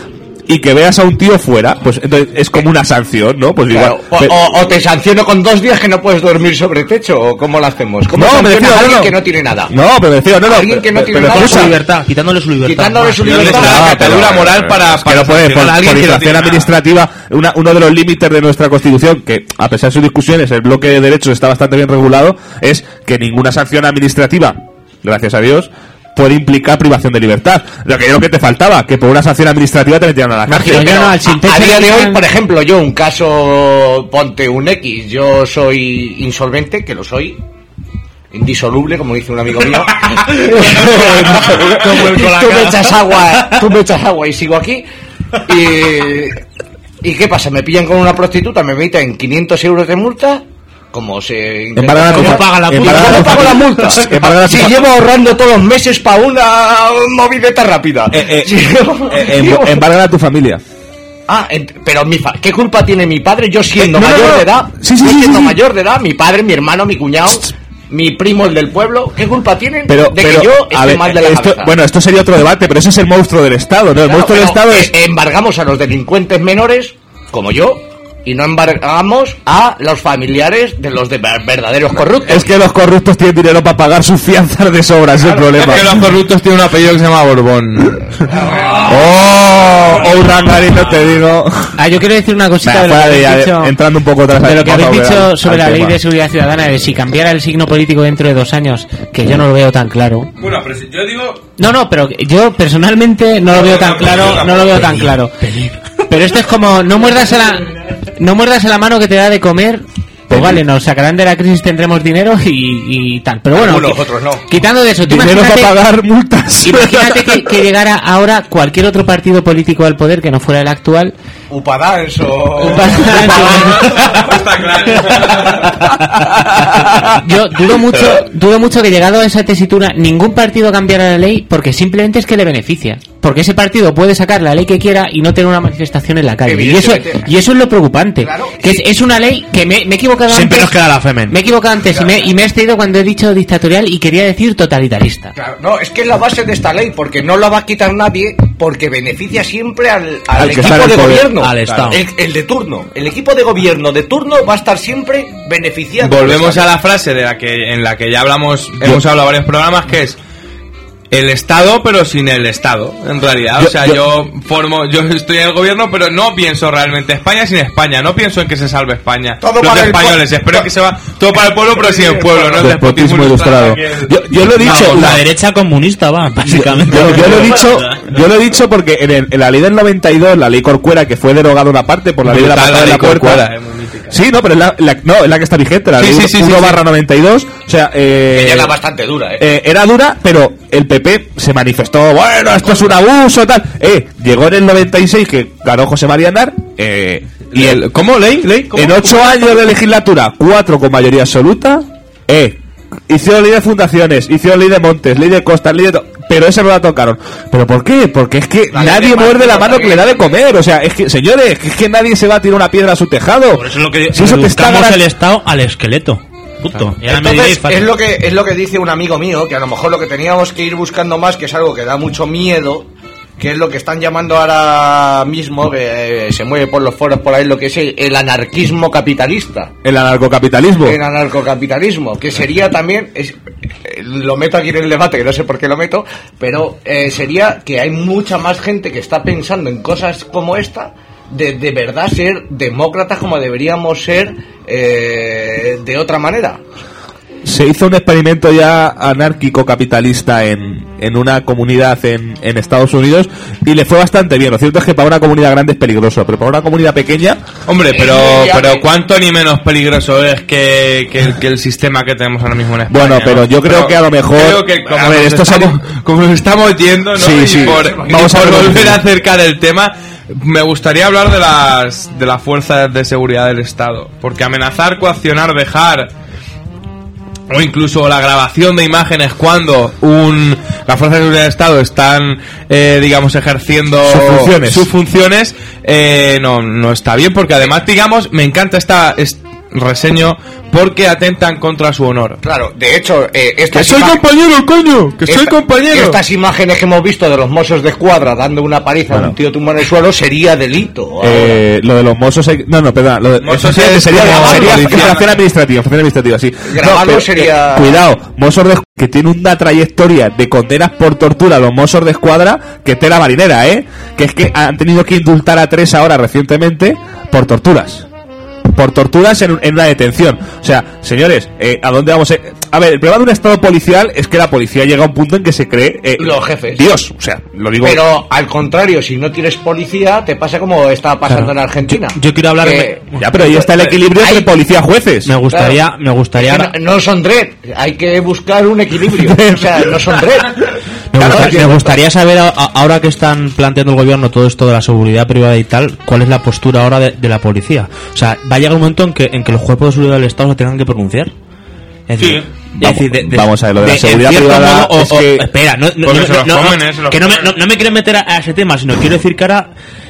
y que veas a un tío fuera, pues entonces es como una sanción, ¿no? Pues Claro, igual. o, pe- o- o te sanciono con dos días que no puedes dormir sobre techo, o cómo lo hacemos. ¿Cómo No, me sancionas refiero, a no, alguien no. que no tiene nada? No, pero me refiero, no, no. Alguien que no pero- tiene pero nada, Su escucha, libertad, quitándole su libertad. Quitándole su ¿Dónde libertad. está la pero- catadura pero- moral para, Es que para no puede, por, sancionar a alguien por que no infracción tiene nada? administrativa, una- uno de los límites de nuestra Constitución, que a pesar de sus discusiones, el bloque de derechos está bastante bien regulado, es que ninguna sanción administrativa, gracias a Dios, puede implicar privación de libertad. Lo que yo lo que te faltaba, que por una sanción administrativa te metieran a la cárcel. Pero yo Pero no, a, al sin techo a día le de hoy, quitan- por ejemplo, yo un caso, ponte un X, yo soy insolvente, que lo soy, indisoluble, como dice un amigo mío. Como el colacao. Tú me echas agua, tú me echas agua y sigo aquí. Y, ¿y qué pasa? Me pillan con una prostituta, me meten quinientos euros de multa, como se... Embargan ¿Cómo tu- paga la embargan multa? ¿Cómo tu- pago la multa? Embargan tu- Si llevo ahorrando todos los meses para una movideta rápida. Eh, eh, Si llevo- eh, llevo- em- embargan a tu familia. Ah, ent- pero mi fa- ¿qué culpa tiene mi padre? Yo siendo Eh, no, no, mayor no. de edad, Sí, sí, yo sí, siendo sí, sí. mayor de edad, mi padre, mi hermano, mi cuñado, mi primo, el del pueblo, ¿qué culpa tienen Pero, de pero, que yo a esté ver, mal de la esto, cabeza? bueno, esto sería otro debate, pero ese es el monstruo del Estado, ¿no? El Claro, monstruo del pero, Estado es... eh, embargamos a los delincuentes menores, como yo, y no embargamos a los familiares de los de ver- verdaderos corruptos. Es que los corruptos tienen dinero para pagar sus fianzas de sobra, ese es el problema. Es que los corruptos tienen un apellido que se llama Borbón. ¡Oh! ¡Oh, Urdangarín, no te digo! Ah, yo quiero decir una cosita Venga, de lo que fuera de ya, habéis dicho, entrando un poco atrás de lo que vamos habéis a volver dicho al- sobre al la ley tema. de seguridad ciudadana, de si cambiara el signo político dentro de dos años, que yo no lo veo tan claro. Bueno, pero si yo digo... No, no, pero yo personalmente no lo veo tan claro, no lo veo tan claro. Pero esto es como, no muerdas a la, no muerdas a la mano que te da de comer. Pues vale, nos sacarán de la crisis, tendremos dinero y, y tal. Pero bueno, Algunos, qui- otros no. quitando de eso, tú Dinero imagínate, para pagar multas. imagínate que, que llegara ahora cualquier otro partido político al poder que no fuera el actual. Upadans o... Está claro. Yo dudo mucho, dudo mucho que llegado a esa tesitura ningún partido cambiara la ley porque simplemente es que le beneficia. Porque ese partido puede sacar la ley que quiera y no tener una manifestación en la calle. Y eso, Evidentemente. y eso es lo preocupante. Claro, que sí. es, es una ley que me, me he equivocado Siempre antes. nos queda la Femen. Me he equivocado antes y, me, y me he excedido cuando he dicho dictatorial y quería decir totalitarista. Claro, no, es que es la base de esta ley, porque no la va a quitar nadie, porque beneficia siempre al, al Al que equipo está en de el poder. gobierno. Al Estado. El, el de turno. El equipo de gobierno de turno va a estar siempre beneficiado. Volvemos a la frase de la que en la que ya hablamos, hemos hablado varios programas, que es el Estado pero sin el Estado, en realidad. Yo- o sea, yo- yo, formo, yo estoy en el gobierno, pero no pienso realmente España sin España, no pienso en que se salve España. Todo Los para el españoles, pue- espero que se va todo para el pueblo, pero sin el pueblo, no el Despotismo despotismo ilustrado. Yo, yo lo he dicho... Vamos, la la- derecha comunista va, básicamente. Yo, yo lo he dicho, yo lo he dicho porque en, el- en la ley del noventa y dos, la ley Corcuera, que fue derogada una parte por la ley de la Brutal, patada de la la ley puerta. Corcuera, es muy mítica. Sí, no, pero es la, la- no, es la que está vigente, la Sí, ley sí, sí, uno sí, barra noventa y dos. O sea, eh, Ella era bastante dura, ¿eh? eh, era dura, pero el P P se manifestó, bueno, esto es un abuso, tal. Eh, llegó en el noventa y seis, que ganó José María Aznar, eh, y el, ¿Cómo? ¿Ley? ¿Ley? ¿Cómo? en ocho años de legislatura, cuatro con mayoría absoluta, eh, hicieron ley de fundaciones, hicieron ley de montes, ley de costas, ley de... to- pero esa no la tocaron. ¿Pero por qué? Porque es que La ley nadie de muerde la partido mano que le da de comer. O sea, es que, señores, es que nadie se va a tirar una piedra a su tejado. Por eso es lo que Si eso te está reduzcamos garan- el Estado al esqueleto. Punto. Y ahora me diréis, Entonces, fácil. es lo que es lo que dice un amigo mío, que a lo mejor lo que teníamos que ir buscando más, que es algo que da mucho miedo, que es lo que están llamando ahora mismo, que eh, se mueve por los foros por ahí, lo que es el, el anarquismo capitalista. El anarcocapitalismo. El anarcocapitalismo, que sería también, es- eh, lo meto aquí en el debate, que no sé por qué lo meto, pero eh, sería que hay mucha más gente que está pensando en cosas como esta, de, de verdad ser demócratas como deberíamos ser eh, de otra manera. Se hizo un experimento ya anárquico-capitalista en, en una comunidad en, en Estados Unidos y le fue bastante bien. Lo cierto es que para una comunidad grande es peligroso, pero para una comunidad pequeña... Hombre, pero, Eh, ya pero que- cuánto ni menos peligroso es que, que, el- que el sistema que tenemos ahora mismo en España. Bueno, pero ¿no? yo creo Pero que a lo mejor... creo que como, a ver, nos esto estamos, sería- como nos estamos yendo, ¿no? Sí, y sí. por, Vamos y a por ver- volver a acercar el tema, me gustaría hablar de las, de las fuerzas de seguridad del Estado. Porque amenazar, coaccionar, dejar... o incluso la grabación de imágenes cuando un las fuerzas de seguridad del Estado están eh, digamos ejerciendo Sus funciones. sus funciones, eh, no no está bien, porque además digamos me encanta esta es- reseño porque atentan contra su honor. Claro, de hecho, eh, Que estas soy ima- compañero, coño, que soy esta- compañero. Estas imágenes que hemos visto de los mozos de escuadra dando una paliza a Bueno. un tío tumbado en el suelo sería delito. Eh, lo de los mozos... hay- No, no, perdón. Lo de, Mozos eso es sería, como sería policía. infracción administrativa, infracción administrativa, sí. Grabarlo pero, sería- eh, cuidado, mozos de que tiene una trayectoria de condenas por tortura los mozos de escuadra que tela marinera, ¿eh? Que es que han tenido que indultar a tres ahora recientemente por torturas. Por torturas en, en una detención. O sea, señores, eh, ¿a dónde vamos? A, a ver, el problema de un estado policial es que la policía llega a un punto en que se cree... eh, Los jefes. Dios, o sea, lo digo... Pero al contrario, si no tienes policía, te pasa como está pasando Claro. en Argentina. Yo quiero hablar Que- de- Ya, pero ahí está el equilibrio Hay- entre policía-jueces. Me gustaría, Claro. me gustaría Es que no, no son dread, hay que buscar un equilibrio. O sea, no son dread. Me, Claro, gusta- es que- me gustaría saber, a- a- ahora que están planteando el gobierno todo esto de la seguridad privada y tal, cuál es la postura ahora de, de la policía. O sea, va a llegar un momento en que, en que los cuerpos de seguridad del Estado se tengan que pronunciar. Es decir, Sí. es decir, de- de- Vamos a ver, lo de la en seguridad cierto privada modo, o- es o- que- espera, no, no, Porque no, se los no, comen, no, eh, se los que no me, comen. no, no me quiero meter a, a ese tema, sino quiero decir que ahora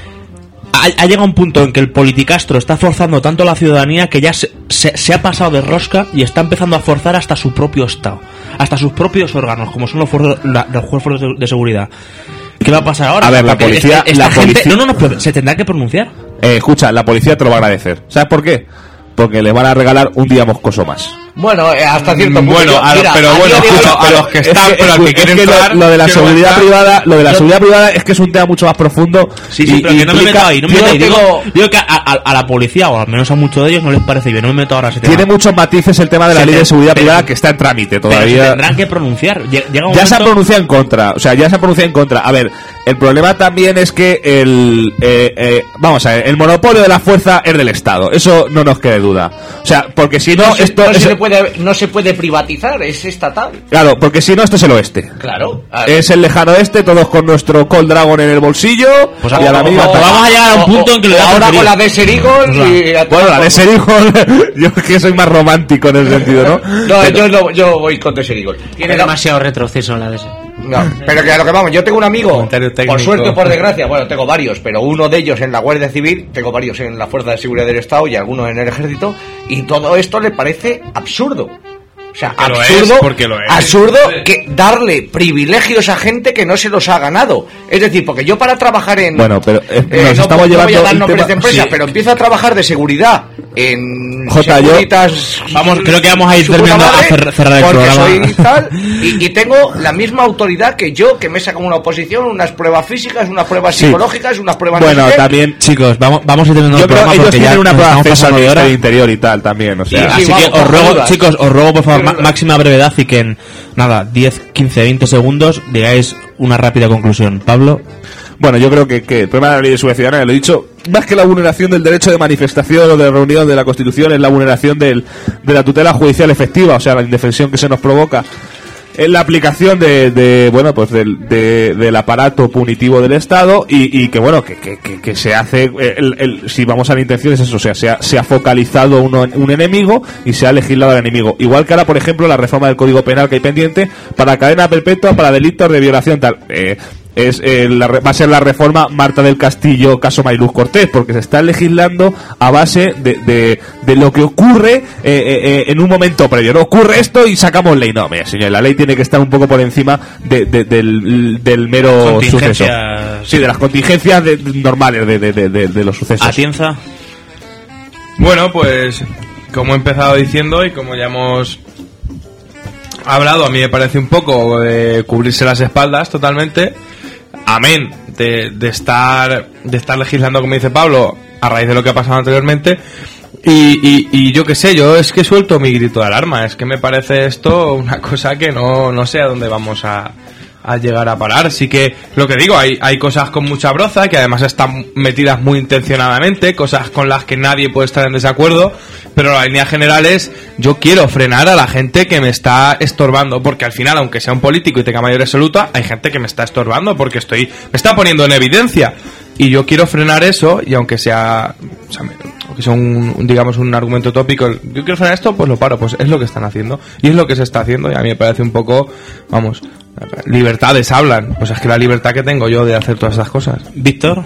ha, ha llegado un punto en que el politicastro está forzando tanto a la ciudadanía que ya se, se, se ha pasado de rosca y está empezando a forzar hasta su propio Estado, hasta sus propios órganos, como son los, fuerzos- la- los cuerpos de, de seguridad. ¿Qué va a pasar ahora? A ver, la Porque policía- esta- esta la gente- policía- No, no, no, pero se tendrá que pronunciar. Eh, escucha, la policía te lo va a agradecer. ¿Sabes por qué? Porque les van a regalar un día moscoso más. Bueno, eh, hasta cierto punto. Bueno, Yo- a lo- mira, pero a bueno, día de hoy- escucha, a los que están, pero al que es quieren que lo- entrar, lo de la quiero seguridad entrar. privada, lo de la Yo- seguridad privada es que es un tema mucho más profundo. Sí, sí, y- pero que no me implica- meto ahí, no me yo meto ahí. Digo, tengo- digo que a, a- a la policía, o al menos a muchos de ellos, no les parece bien. No me meto ahora a ese tema. Tiene muchos matices el tema de la Se ley te- de seguridad pero- privada que está en trámite Pero se todavía. tendrán que pronunciar. Lle- Llega un Ya se ha momento- pronunciado en contra, o sea, ya se ha pronunciado en contra. A ver, el problema también es que el, eh, eh, vamos a ver, el monopolio de la fuerza es del Estado, eso no nos quede duda. O sea, porque si no, no, se, esto no se es- le puede, no se puede privatizar, es estatal. claro, porque si no, esto es el oeste. Claro. A- Es el lejano oeste, todos con nuestro Cold Dragon en el bolsillo. Pues y a la o- amiga. o- pues vamos a llegar a un o- punto o- en que le o da ahora porquería. con la de Serigol y a Bueno, la tomar de por- Serigol, yo es que soy más romántico en ese sentido, ¿no? No, Pero- yo, no, yo voy con de Serigol. Tiene Pero- demasiado retroceso en la de ese. No, pero que a lo que vamos, yo tengo un amigo, Comentario técnico. por suerte o por desgracia, bueno, tengo varios, pero uno de ellos en la Guardia Civil, tengo varios en la Fuerza de Seguridad del Estado y algunos en el Ejército, y todo esto le parece absurdo. O sea, Porque lo absurdo, es, porque lo es. absurdo que darle privilegios a gente que no se los ha ganado. Es decir, porque yo para trabajar en... Bueno, pero, eh, nos no, estamos no voy llevando a dar el nombres tema- de empresas, sí. pero empiezo a trabajar de seguridad en Jota, yo- Securitas, Vamos, creo que vamos a ir su puta terminando a madre, cer- cerrar el porque programa. soy tal, y, y tengo la misma autoridad que yo, que me saca una oposición, unas pruebas físicas, unas pruebas Sí. psicológicas, unas pruebas no Bueno, sé qué. también. Chicos, vamos, vamos a ir terminando Yo el creo programa que ellos porque ya tienen una nos prueba estamos acceso al pasando de hora. Ministerio del Interior y tal también, o sea. Sí, Así sí, que vamos, os por ruego, dudas. chicos, os ruego por favor Pero- ma- máxima brevedad y que en nada, diez, quince, veinte segundos digáis una rápida conclusión. Pablo. Bueno, yo creo que, que el problema de la ley de seguridad ciudadana, lo he dicho, más que la vulneración del derecho de manifestación o de reunión de la Constitución, es la vulneración del, de la tutela judicial efectiva, o sea, la indefensión que se nos provoca en la aplicación de, de bueno, pues del, de- del aparato punitivo del Estado y, y que, bueno, que, que, que, que se hace, eh, el, el- si vamos a la intención es eso, o sea, se ha, se ha focalizado uno, un enemigo y se ha legislado al enemigo. Igual que ahora, por ejemplo, la reforma del Código Penal que hay pendiente para cadena perpetua, para delitos de violación, tal. Eh, es eh, la re- va a ser la reforma Marta del Castillo caso Mariluz Cortés, porque se está legislando a base de, de, de lo que ocurre eh, eh, eh, en un momento previo. No ocurre esto y sacamos ley. No, mira, señor, la ley tiene que estar un poco por encima de, de- del, del mero suceso. Contingencias. Sí, de las contingencias de- de- normales de, de, de, de- de los sucesos. Atienza. Bueno, pues como he empezado diciendo y como ya hemos hablado, a mí me parece un poco de cubrirse las espaldas totalmente. Amén de, de estar de estar legislando, como dice Pablo, a raíz de lo que ha pasado anteriormente. Y, y, y yo qué sé, yo es que suelto mi grito de alarma. Es que me parece esto una cosa que no, no sé a dónde vamos a, a llegar a parar. Sí que, lo que digo, hay, hay cosas con mucha broza, que además están metidas muy intencionadamente, cosas con las que nadie puede estar en desacuerdo, pero la línea general es, yo quiero frenar a la gente que me está estorbando, porque al final, aunque sea un político y tenga mayoría absoluta, hay gente que me está estorbando, porque estoy, me está poniendo en evidencia. Y yo quiero frenar eso, y aunque sea, o sea, me- aunque sea un, un, digamos, un argumento tópico, yo quiero frenar esto, pues lo paro, pues es lo que están haciendo, y es lo que se está haciendo, y a mí me parece un poco, vamos, libertades hablan, pues es que la libertad que tengo yo de hacer todas esas cosas. Víctor.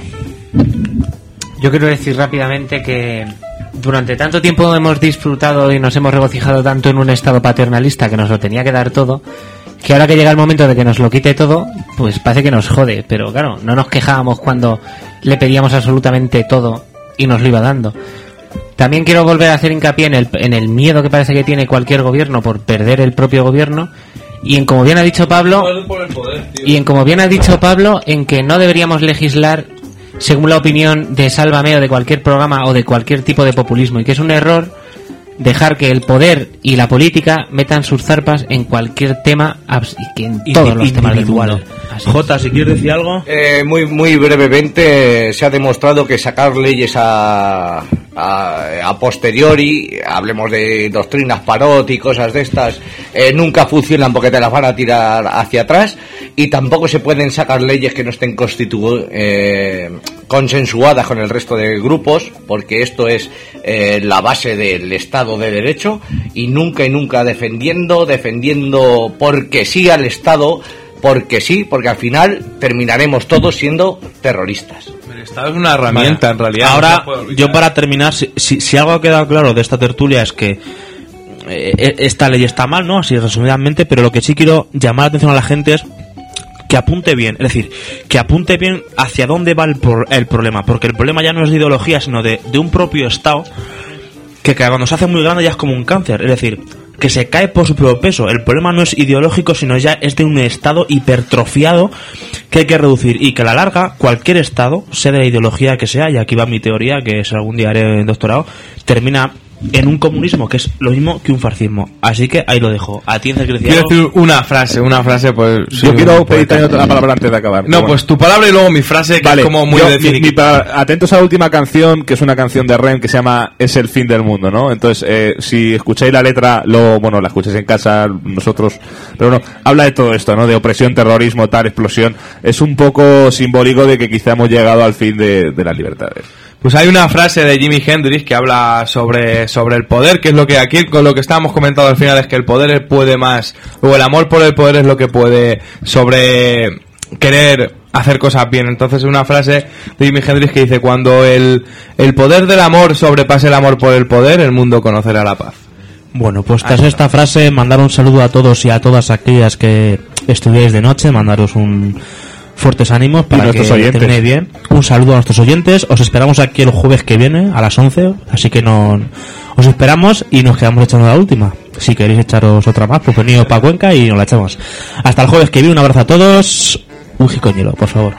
Yo quiero decir rápidamente que durante tanto tiempo hemos disfrutado y nos hemos regocijado tanto en un estado paternalista que nos lo tenía que dar todo, que ahora que llega el momento de que nos lo quite todo, pues parece que nos jode. Pero claro, no nos quejábamos cuando le pedíamos absolutamente todo y nos lo iba dando. También quiero volver a hacer hincapié en el, en el miedo que parece que tiene cualquier gobierno por perder el propio gobierno, y en, como bien ha dicho Pablo, y en como bien ha dicho Pablo, en que no deberíamos legislar según la opinión de Sálvame o de cualquier programa o de cualquier tipo de populismo, y que es un error dejar que el poder y la política metan sus zarpas en cualquier tema, abs- y que en todos los temas del mundo. Así es. Jota, si quieres decir algo. Eh, muy muy brevemente, se ha demostrado que sacar leyes a, a, a posteriori, hablemos de doctrinas Parot y cosas de estas, eh, nunca funcionan porque te las van a tirar hacia atrás, y tampoco se pueden sacar leyes que no estén constitu- eh, consensuadas con el resto de grupos, porque esto es eh, la base del Estado de Derecho, y nunca y nunca defendiendo, defendiendo porque sí al Estado, porque sí, porque al final terminaremos todos siendo terroristas. El Estado es una herramienta, Vale. en realidad. Ahora, no se puede olvidar. yo para terminar, si, si, si algo ha quedado claro de esta tertulia es que eh, esta ley está mal, ¿no? Así resumidamente, pero lo que sí quiero llamar la atención a la gente es que apunte bien, es decir, que apunte bien hacia dónde va el, por, el problema, porque el problema ya no es de ideología, sino de, de un propio Estado que, que cuando se hace muy grande ya es como un cáncer, es decir, que se cae por su propio peso. El problema no es ideológico, sino ya es de un Estado hipertrofiado que hay que reducir, y que a la larga cualquier Estado, sea de la ideología que sea, y aquí va mi teoría, que si algún día haré doctorado, termina en un comunismo, que es lo mismo que un fascismo. Así que ahí lo dejo. A ti, Enzo, ¿quieres decir Quiero algo? decir una frase, una frase, pues... Yo sí, quiero un pedir poeta. también otra palabra antes de acabar. No, Bueno. pues tu palabra y luego mi frase, que Vale, es como muy yo, de mi- mi finiquito. pa- atentos a la última canción, que es una canción de Ren que se llama Es el fin del mundo, ¿no? Entonces, eh, si escucháis la letra, lo, bueno, la escucháis en casa, nosotros, pero no, habla de todo esto, ¿no? De opresión, terrorismo, tal, explosión. Es un poco simbólico de que quizá hemos llegado al fin de, de las libertades. Pues hay una frase de Jimi Hendrix que habla sobre, sobre el poder, que es lo que aquí, con lo que estábamos comentando al final, es que el poder puede más, o el amor por el poder es lo que puede sobre querer hacer cosas bien. Entonces es una frase de Jimi Hendrix que dice: cuando el, el poder del amor sobrepase el amor por el poder, el mundo conocerá la paz. Bueno, pues tras esta frase, mandar un saludo a todos y a todas aquellas que estudiáis de noche, mandaros un fuertes ánimos para que nuestros oyentes. termine bien. Un saludo a nuestros oyentes. Os esperamos aquí el jueves que viene a las once, así que no os esperamos y nos quedamos echando la última. Si queréis echaros otra más, pues venido para Cuenca y nos la echamos. Hasta el jueves que viene, un abrazo a todos. Un jicoñero, por favor.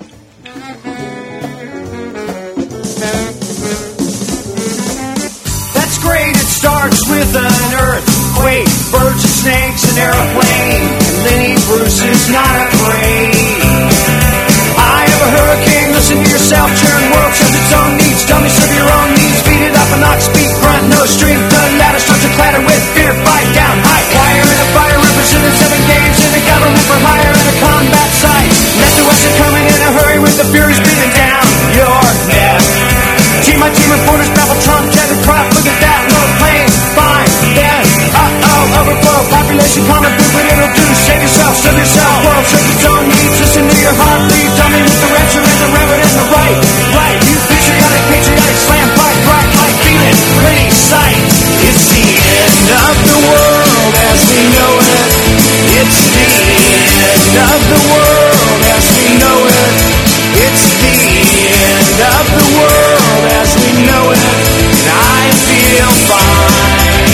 That's great, it starts with an earthquake, birds and snakes, an airplane, and Lenny Bruce is not afraid. I have a hurricane, listen to yourself, churn, world shows its own needs, dummy serve your own needs, beat it up and not speak, grunt, no strength, the ladder starts to clatter with fear, fight down, high wire in a fire, representing seven games in a government for hire and a combat site. Let the West are coming in a hurry with the furies beating down your neck. Team my team reporters babble Trump, jet and crop, look at that, low plane, fine, then, uh-oh, overflow, population common food, what it'll do, save yourself, serve yourself, world serves its own needs, listen to your heartbeat, dummy with the rancher and the rabbit and the right, right, you patriotic, patriotic, slam, fight, right, like feeling, pretty sight, it's the end of the world as we know it, it's the end of the world as we know it, it's the end of the world as we know it, and I feel fine.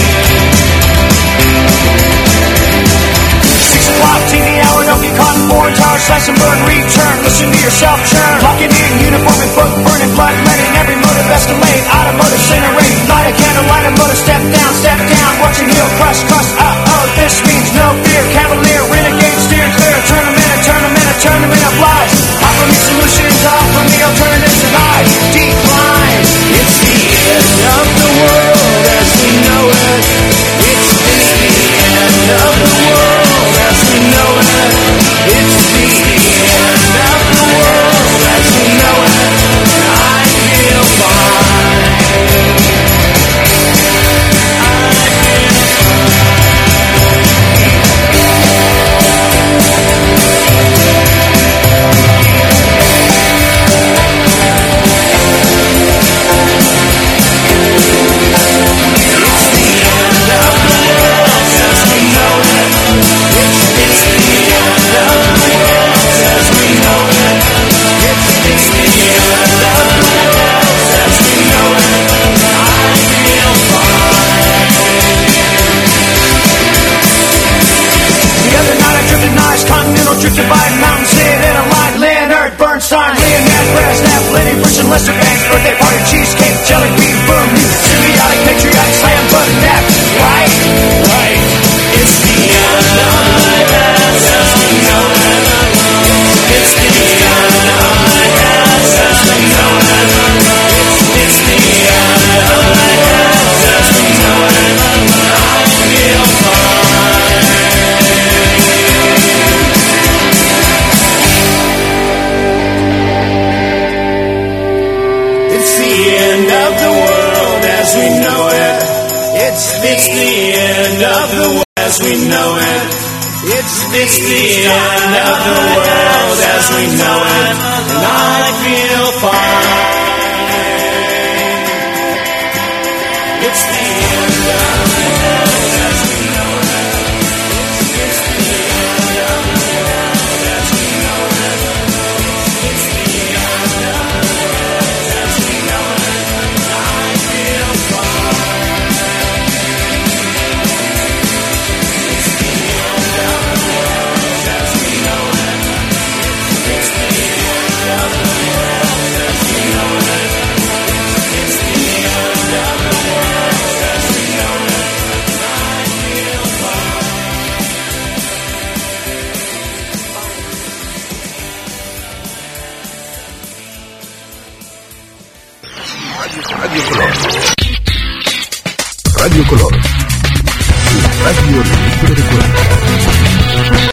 Six o'clock T V hour, don't get caught in foreign tower, slash and burn, return, listen to yourself churn, locking in, uniform and book, burning, blood, letting every motive escalate, automotive incinerate, light a candle, light a motor, step down, step down, watching heel crush, crush, uh-oh, this means no fear, cavalier, renegade, steer clear, tournament, a tournament, a tournament of lies, offer me solutions, offer me alternatives and I decline, it's the end of the world as we know it, it's the end of the world as we know it, it's the end of the world as we know it, and I feel fine, I feel fine. It's, it's the end of the world as we know it, and I feel fine.